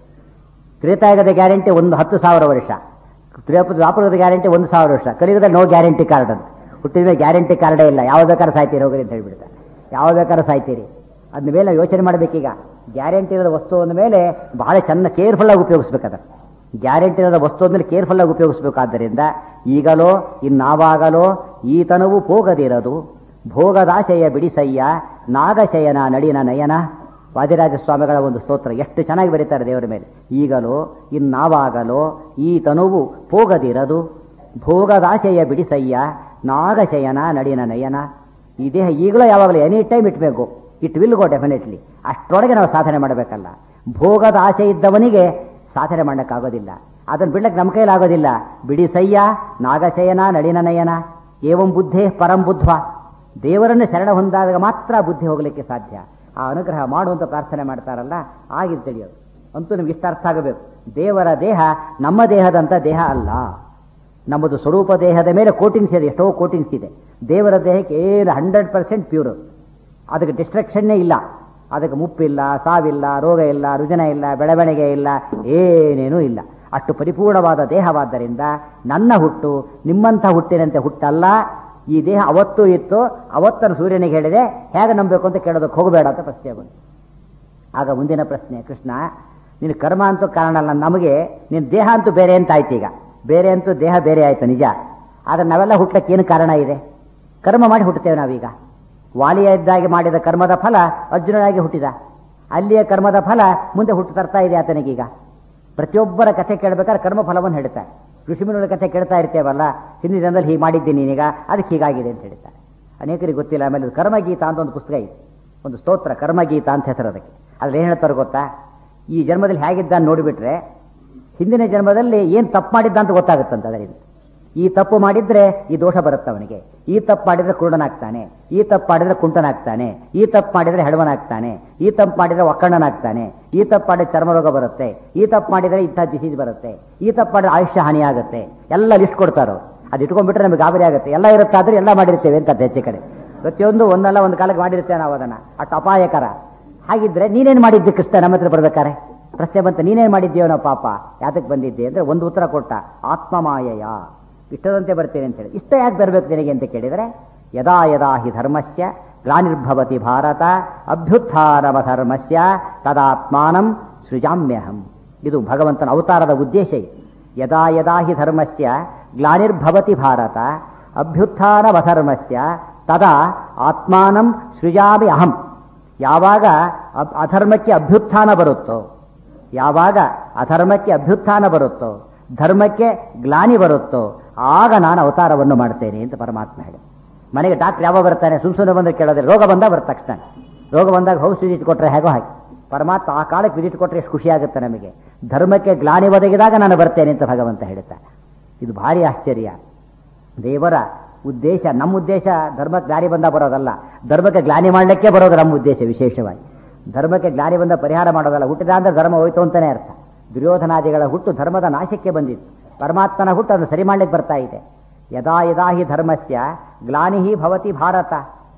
ತ್ರೇತಾಯುಗದ ಗ್ಯಾರಂಟಿ ಒಂದು ಹತ್ತು ಸಾವಿರ ವರ್ಷ, ದ್ವಾಪರದ ಗ್ಯಾರಂಟಿ ಒಂದು ಸಾವಿರ ವರ್ಷ, ಕಲಿಯುಗದಲ್ಲಿ ನೋ ಗ್ಯಾರಂಟಿ ಕಾರ್ಡ್ ಅಂತ. ಹುಟ್ಟಿದ ಮೇಲೆ ಗ್ಯಾರಂಟಿ ಕಾರ್ಡೇ ಇಲ್ಲ, ಯಾವ ಬೇಕಾದ್ರೂ ಸಾಯ್ತೀರಿ ಹೋಗ್ರಿ ಅಂತ ಹೇಳ್ಬಿಡ್ತಾರೆ. ಯಾವ ಬೇಕಾದ್ರೂ ಸಾಯ್ತೀರಿ. ಅದ್ರ ಮೇಲೆ ಯೋಚನೆ ಮಾಡಬೇಕೀಗ. ಗ್ಯಾರಂಟಿ ಇರೋದ ವಸ್ತು ಅಂದ ಮೇಲೆ ಬಹಳ ಚೆನ್ನ ಕೇರ್ಫುಲ್ಲಾಗಿ ಉಪಯೋಗಿಸ್ಬೇಕಾದ್ರೆ, ಗ್ಯಾರಂಟಿ ಇರೋದ ವಸ್ತು ಅಂದಮೇಲೆ ಕೇರ್ಫುಲ್ಲಾಗಿ ಉಪಯೋಗಿಸ್ಬೇಕಾದ್ದರಿಂದ ಈಗಲೋ ಇನ್ನಾವಾಗಲೋ ಈತನವು ಹೋಗದಿರದು, ಭೋಗದಾಶಯ ಬಿಡಿಸಯ್ಯ ನಾಗಶಯನ ನಡಿನ ನಯನ. ವಾದಿರಾಜ ಸ್ವಾಮಿಗಳ ಒಂದು ಸ್ತೋತ್ರ ಎಷ್ಟು ಚೆನ್ನಾಗಿ ಬರೀತಾರೆ ದೇವರ ಮೇಲೆ. ಈಗಲೋ ಇನ್ನಾವಾಗಲೋ ಈ ತನುವು ಹೋಗದಿರದು, ಭೋಗದಾಶಯ ಬಿಡಿಸಯ್ಯ ನಾಗಶಯನ ನಡಿನ ನಯನ. ಈ ದೇಹ ಈಗಲೂ ಯಾವಾಗಲೂ ಎನಿ ಟೈಮ್ ಇಟ್ಬೇಕು, ಇಟ್ ವಿಲ್ ಗೋ ಡೆಫಿನೆಟ್ಲಿ. ಅಷ್ಟರೊಳಗೆ ನಾವು ಸಾಧನೆ ಮಾಡಬೇಕಲ್ಲ. ಭೋಗದ ಆಸೆ ಇದ್ದವನಿಗೆ ಸಾಧನೆ ಮಾಡೋಕ್ಕಾಗೋದಿಲ್ಲ, ಅದನ್ನು ಬಿಡ್ಲಕ್ಕೆ ನಮ್ಮ ಕೈಲಾಗೋದಿಲ್ಲ. ಬಿಡಿಸಯ್ಯ ನಾಗಶಯನ ನಳಿನ ನಯನ ಏವಂ ಬುದ್ಧೇ ಪರಂ ಬುದ್ಧ್ವ. ದೇವರನ್ನು ಶರಣ ಹೊಂದಾಗ ಮಾತ್ರ ಬುದ್ಧಿ ಹೋಗಲಿಕ್ಕೆ ಸಾಧ್ಯ. ಆ ಅನುಗ್ರಹ ಮಾಡುವಂತ ಪ್ರಾರ್ಥನೆ ಮಾಡ್ತಾರಲ್ಲ, ಆಗಿದ್ದು ತಿಳಿಯೋದು. ಅಂತೂ ನಿಮ್ಗೆ ಇಷ್ಟ ಅರ್ಥ ಆಗಬೇಕು. ದೇವರ ದೇಹ ನಮ್ಮ ದೇಹದಂಥ ದೇಹ ಅಲ್ಲ. ನಮ್ಮದು ಸ್ವರೂಪ ದೇಹದ ಮೇಲೆ ಕೋಟಿಂಗ್ಸ್ ಇದೆ, ಎಷ್ಟೋ ಕೋಟಿಂಗ್ಸ್ ಇದೆ. ದೇವರ ದೇಹಕ್ಕೆ ಏನು ಹಂಡ್ರೆಡ್ ಪರ್ಸೆಂಟ್ ಪ್ಯೂರ್. ಅದಕ್ಕೆ ಡಿಸ್ಟ್ರಕ್ಷನ್ನೇ ಇಲ್ಲ, ಅದಕ್ಕೆ ಮುಪ್ಪಿಲ್ಲ, ಸಾವಿಲ್ಲ, ರೋಗ ಇಲ್ಲ, ರುಜನ ಇಲ್ಲ, ಬೆಳವಣಿಗೆ ಇಲ್ಲ, ಏನೇನೂ ಇಲ್ಲ. ಅಷ್ಟು ಪರಿಪೂರ್ಣವಾದ ದೇಹವಾದ್ದರಿಂದ ನನ್ನ ಹುಟ್ಟು ನಿಮ್ಮಂಥ ಹುಟ್ಟಿನಂತೆ ಹುಟ್ಟಲ್ಲ. ಈ ದೇಹ ಅವತ್ತೂ ಇತ್ತು, ಅವತ್ತನ್ನು ಸೂರ್ಯನಿಗೆ ಹೇಳಿದೆ, ಹೇಗೆ ನಂಬಬೇಕು ಅಂತ ಕೇಳೋದಕ್ಕೆ ಹೋಗಬೇಡ ಅಂತ ಪ್ರಶ್ನೆ ಬಂತು. ಆಗ ಮುಂದಿನ ಪ್ರಶ್ನೆ, ಕೃಷ್ಣ ನಿನ್ನ ಕರ್ಮ ಅಂತೂ ಕಾರಣ ಅಲ್ಲ, ನಮಗೆ ನಿನ್ನ ದೇಹ ಅಂತೂ ಬೇರೆ ಅಂತ ಆಯ್ತು. ಈಗ ಬೇರೆ ಅಂತೂ ದೇಹ ಬೇರೆ ಆಯ್ತು ನಿಜ, ಆದರೆ ನಾವೆಲ್ಲ ಹುಟ್ಟಕ್ಕೆ ಏನು ಕಾರಣ ಇದೆ? ಕರ್ಮ ಮಾಡಿ ಹುಟ್ಟುತ್ತೇವೆ ನಾವೀಗ. ವಾಲಿಯ ಇದ್ದಾಗಿ ಮಾಡಿದ ಕರ್ಮದ ಫಲ ಅರ್ಜುನನಾಗಿ ಹುಟ್ಟಿದ, ಅಲ್ಲಿಯ ಕರ್ಮದ ಫಲ ಮುಂದೆ ಹುಟ್ಟು ತರ್ತಾ ಇದೆ ಆತನಿಗೀಗ. ಪ್ರತಿಯೊಬ್ಬರ ಕಥೆ ಕೇಳಬೇಕಾದ್ರೆ ಕರ್ಮ ಫಲವನ್ನು ಹೇಳ್ತಾರೆ. ಋಷಿಮುನಿಗಳ ಕಥೆ ಕೇಳ್ತಾ ಇರ್ತೇವಲ್ಲ, ಹಿಂದಿನ ಜನರಲ್ಲಿ ಹೀಗೆ ಮಾಡಿದ್ದೀನಿ ನೀನೀಗ, ಅದಕ್ಕೆ ಹೀಗಾಗಿದೆ ಅಂತ ಹೇಳ್ತಾರೆ. ಅನೇಕರಿಗೆ ಗೊತ್ತಿಲ್ಲ. ಆಮೇಲೆ ಕರ್ಮಗೀತ ಅಂತ ಒಂದು ಪುಸ್ತಕ ಇದೆ, ಒಂದು ಸ್ತೋತ್ರ, ಕರ್ಮಗೀತ ಅಂತ ಹೆಸರು ಅದಕ್ಕೆ. ಅದ್ರಲ್ಲಿ ಏನು ಹೇಳ್ತಾರೆ ಗೊತ್ತಾ? ಈ ಜನ್ಮದಲ್ಲಿ ಹೇಗಿದ್ದಾನೆ ನೋಡಿಬಿಟ್ರೆ ಹಿಂದಿನ ಜನ್ಮದಲ್ಲಿ ಏನು ತಪ್ಪು ಮಾಡಿದ್ದ ಅಂತ ಗೊತ್ತಾಗುತ್ತಂತ. ಅದರಿಂದ ಈ ತಪ್ಪು ಮಾಡಿದ್ರೆ ಈ ದೋಷ ಬರುತ್ತೆ ಅವನಿಗೆ, ಈ ತಪ್ಪು ಮಾಡಿದ್ರೆ ಕುರುಡನಾಗ್ತಾನೆ, ಈ ತಪ್ಪು ಮಾಡಿದ್ರೆ ಕುಂಟನಾಗ್ತಾನೆ, ಈ ತಪ್ಪು ಮಾಡಿದ್ರೆ ಹೆಡವನಾಗ್ತಾನೆ, ಈ ತಪ್ಪು ಮಾಡಿದ್ರೆ ಒಕ್ಕಣ್ಣನಾಗ್ತಾನೆ, ಈ ತಪ್ಪು ಮಾಡಿದ್ರೆ ಚರ್ಮರೋಗ ಬರುತ್ತೆ, ಈ ತಪ್ಪು ಮಾಡಿದ್ರೆ ಇಂಥ ಡಿಸೀಸ್ ಬರುತ್ತೆ, ಈ ತಪ್ಪು ಮಾಡಿದ್ರೆ ಆಯುಷ್ಯ ಹಾನಿ ಆಗುತ್ತೆ. ಎಲ್ಲ ಲಿಸ್ಟ್ ಕೊಡ್ತಾರೋ, ಅದು ಇಟ್ಕೊಂಡ್ಬಿಟ್ರೆ ನಮಗೆ ಗಾಬರಿ ಆಗುತ್ತೆ. ಎಲ್ಲ ಇರುತ್ತಾದ್ರೆ ಎಲ್ಲ ಮಾಡಿರ್ತೇವೆ ಅಂತ ಹೆಚ್ಚು ಕಡೆ. ಪ್ರತಿಯೊಂದು ಒಂದಲ್ಲ ಒಂದು ಕಾಲಕ್ಕೆ ಮಾಡಿರ್ತೇವೆ ನಾವು ಅದನ್ನು, ಅಷ್ಟು ಅಪಾಯಕರ. ಹಾಗಿದ್ರೆ ನೀನೇನು ಮಾಡಿದ್ದೆ ಕೃಷ್ಣ ನಮ್ಮ ಹತ್ರ ಬರ್ಬೇಕಾರೆ? ಪ್ರಶ್ನೆ ಬಂತ, ನೀನೇನು ಮಾಡಿದ್ದೀವೋ ನಾವು ಪಾಪ, ಯಾತಕ್ಕೆ ಬಂದಿದ್ದೆ ಅಂದರೆ ಒಂದು ಉತ್ತರ ಕೊಟ್ಟ, ಆತ್ಮಮಾಯಯ, ಇಷ್ಟದಂತೆ ಬರ್ತೇನೆ ಅಂತ ಹೇಳಿ. ಇಷ್ಟ ಯಾಕೆ ಬರಬೇಕು ನಿನಗೆ ಅಂತ ಕೇಳಿದರೆ, ಯದಾ ಯದಾ ಹಿ ಧರ್ಮಸ್ಯ ಗ್ಲಾನಿರ್ಭವತಿ ಭಾರತ ಅಭ್ಯುತ್ಥಾನಮಧರ್ಮಸ್ಯ ತದಾತ್ಮಾನಂ ಸೃಜಾಮ್ಯಹಂ. ಇದು ಭಗವಂತನ ಅವತಾರದ ಉದ್ದೇಶ. ಯದಾ ಯದಾ ಹಿ ಧರ್ಮಸ್ಯ ಗ್ಲಾನಿರ್ಭವತಿ ಭಾರತ ಅಭ್ಯುತ್ಥಾನಮಧರ್ಮಸ್ಯ ತದಾ ಆತ್ಮಾನಂ ಸೃಜಾಮಿ ಅಹಂ. ಯಾವಾಗ ಅಧರ್ಮಕ್ಕೆ ಅಭ್ಯುತ್ಥಾನ ಬರುತ್ತೋ, ಯಾವಾಗ ಅಧರ್ಮಕ್ಕೆ ಅಭ್ಯುತ್ಥಾನ ಬರುತ್ತೋ, ಧರ್ಮಕ್ಕೆ ಗ್ಲಾನಿ ಬರುತ್ತೋ, ಆಗ ನಾನು ಅವತಾರವನ್ನು ಮಾಡ್ತೇನೆ ಅಂತ ಪರಮಾತ್ಮ ಹೇಳಿ. ಮನೆಗೆ ಡಾಕ್ಟರ್ ಯಾವಾಗ ಬರ್ತಾನೆ? ಸುಮ್ ಸುಮ್ಮನೆ ಬಂದು ಕೇಳೋದ್ರೆ ರೋಗ ಬಂದಾಗ ಬರ್ತ ತಕ್ಷಣ. ರೋಗ ಬಂದಾಗ ಔಷಧಿ ವಿಸಿಟ್ ಕೊಟ್ಟರೆ ಹೇಗೋ ಹಾಗೆ ಪರಮಾತ್ಮ ಆ ಕಾಲಕ್ಕೆ ವಿಸಿಟ್ ಕೊಟ್ಟರೆ ಎಷ್ಟು ಖುಷಿ ಆಗುತ್ತೆ ನಮಗೆ. ಧರ್ಮಕ್ಕೆ ಗ್ಲಾನಿ ಒದಗಿದಾಗ ನಾನು ಬರ್ತೇನೆ ಅಂತ ಭಗವಂತ ಹೇಳ್ತಾನೆ. ಇದು ಭಾರಿ ಆಶ್ಚರ್ಯ. ದೇವರ ಉದ್ದೇಶ, ನಮ್ಮ ಉದ್ದೇಶ ಧರ್ಮಕ್ಕೆ ಗ್ಲಾನಿ ಬಂದ ಬರೋದಲ್ಲ, ಧರ್ಮಕ್ಕೆ ಗ್ಲಾನಿ ಮಾಡಲಿಕ್ಕೆ ಬರೋದು ನಮ್ಮ ಉದ್ದೇಶ. ವಿಶೇಷವಾಗಿ ಧರ್ಮಕ್ಕೆ ಗ್ಲಾನಿ ಬಂದ ಪರಿಹಾರ ಮಾಡೋದಲ್ಲ. ಹುಟ್ಟಿದ ಅಂದ್ರೆ ಧರ್ಮ ಹೋಯ್ತು ಅಂತಾನೆ ಅರ್ಥ. ದುರ್ಯೋಧನಾದಿಗಳ ಹುಟ್ಟು ಧರ್ಮದ ನಾಶಕ್ಕೆ ಬಂದಿತ್ತು, ಪರಮಾತ್ಮನ ಹುಟ್ಟು ಅದನ್ನು ಸರಿ ಮಾಡ್ಲಿಕ್ಕೆ ಬರ್ತಾ ಇದೆ. ಯದಾ ಯದಾ ಹಿ ಧರ್ಮಸ್ಯ ಗ್ಲಾನಿ ಭವತಿ ಭಾರತ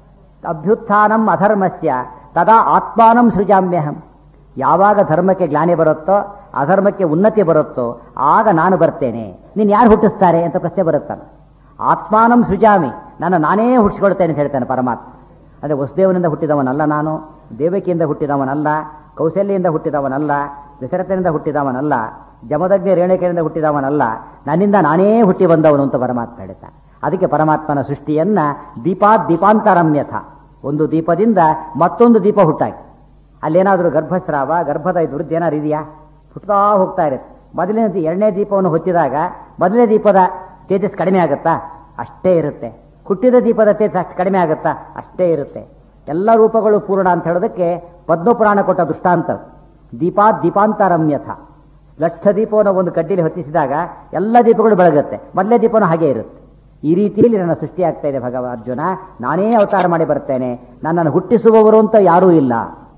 ಅಭ್ಯುತ್ಥಾನಂ ಅಧರ್ಮಸ್ಯ ತದಾ ಆತ್ಮಾನಂ ಸೃಜಾಮ್ಯಹಂ. ಯಾವಾಗ ಧರ್ಮಕ್ಕೆ ಗ್ಲಾನಿ ಬರುತ್ತೋ, ಅಧರ್ಮಕ್ಕೆ ಉನ್ನತಿ ಬರುತ್ತೋ, ಆಗ ನಾನು ಬರ್ತೇನೆ. ನೀನು ಯಾರು ಹುಟ್ಟಿಸ್ತಾರೆ ಅಂತ ಪ್ರಶ್ನೆ ಬರುತ್ತಲ್ಲ. ಆತ್ಮಾನಂ ಸೃಜಾಮಿ, ನಾನು ನಾನೇ ಹುಟ್ಟಿಸ್ಕೊಳ್ತೇನೆ ಅಂತ ಹೇಳ್ತಾನೆ ಪರಮಾತ್ಮ. ಅಂದರೆ ವಸುದೇವನಿಂದ ಹುಟ್ಟಿದವನಲ್ಲ ನಾನು, ದೇವಕಿಯಿಂದ ಹುಟ್ಟಿದವನಲ್ಲ, ಕೌಶಲ್ಯದಿಂದ ಹುಟ್ಟಿದವನಲ್ಲ, ದಶರಥನಿಂದ ಹುಟ್ಟಿದವನಲ್ಲ, ಜಮದಗ್ನಿ ರೇಣುಕೆಯಿಂದ ಹುಟ್ಟಿದವನಲ್ಲ, ನನ್ನಿಂದ ನಾನೇ ಹುಟ್ಟಿ ಬಂದವನು ಅಂತ ಪರಮಾತ್ಮ ಹೇಳ್ತಾನೆ. ಅದಕ್ಕೆ ಪರಮಾತ್ಮನ ಸೃಷ್ಟಿಯನ್ನ ದೀಪಾತ್ ದೀಪಾಂತರಮ್ಯಥ, ಒಂದು ದೀಪದಿಂದ ಮತ್ತೊಂದು ದೀಪ ಹುಟ್ಟಾಗಿ. ಅಲ್ಲೇನಾದರೂ ಗರ್ಭಸ್ರಾವ, ಗರ್ಭದ ದುರ್ದು ಏನಾದ್ರು ಇದೆಯಾ? ಹುಟ್ಟುತ್ತಾ ಹೋಗ್ತಾ ಇರುತ್ತೆ. ಮೊದಲನೇ ಎರಡನೇ ದೀಪವನ್ನು ಹೊಚ್ಚಿದಾಗ ಮೊದಲನೇ ದೀಪದ ತೇಜಸ್ ಕಡಿಮೆ ಆಗುತ್ತಾ? ಅಷ್ಟೇ ಇರುತ್ತೆ. ಹುಟ್ಟಿದ ದೀಪದ ತೇಜಸ್ ಕಡಿಮೆ ಆಗುತ್ತಾ? ಅಷ್ಟೇ ಇರುತ್ತೆ. ಎಲ್ಲ ರೂಪಗಳು ಪೂರ್ಣ ಅಂತ ಹೇಳೋದಕ್ಕೆ ಪದ್ಮಪುರಾಣ ಕೊಟ್ಟ ದೃಷ್ಟಾಂತ. ದೀಪಾತ್ ದೀಪಾಂತರಮ್ಯಥ, ಲಕ್ಷ ದೀಪವನ್ನು ಒಂದು ಕಡ್ಡಿಲಿ ಹೊತ್ತಿಸಿದಾಗ ಎಲ್ಲ ದೀಪಗಳು ಬೆಳಗುತ್ತೆ, ಮೊದಲೇ ದೀಪನೂ ಹಾಗೆ ಇರುತ್ತೆ. ಈ ರೀತಿಯಲ್ಲಿ ನನ್ನ ಸೃಷ್ಟಿ ಆಗ್ತಾ ಇದೆ ಭಗವ ಅರ್ಜುನ. ನಾನೇ ಅವತಾರ ಮಾಡಿ ಬರ್ತೇನೆ, ನನ್ನನ್ನು ಹುಟ್ಟಿಸುವವರು ಅಂತ ಯಾರೂ ಇಲ್ಲ.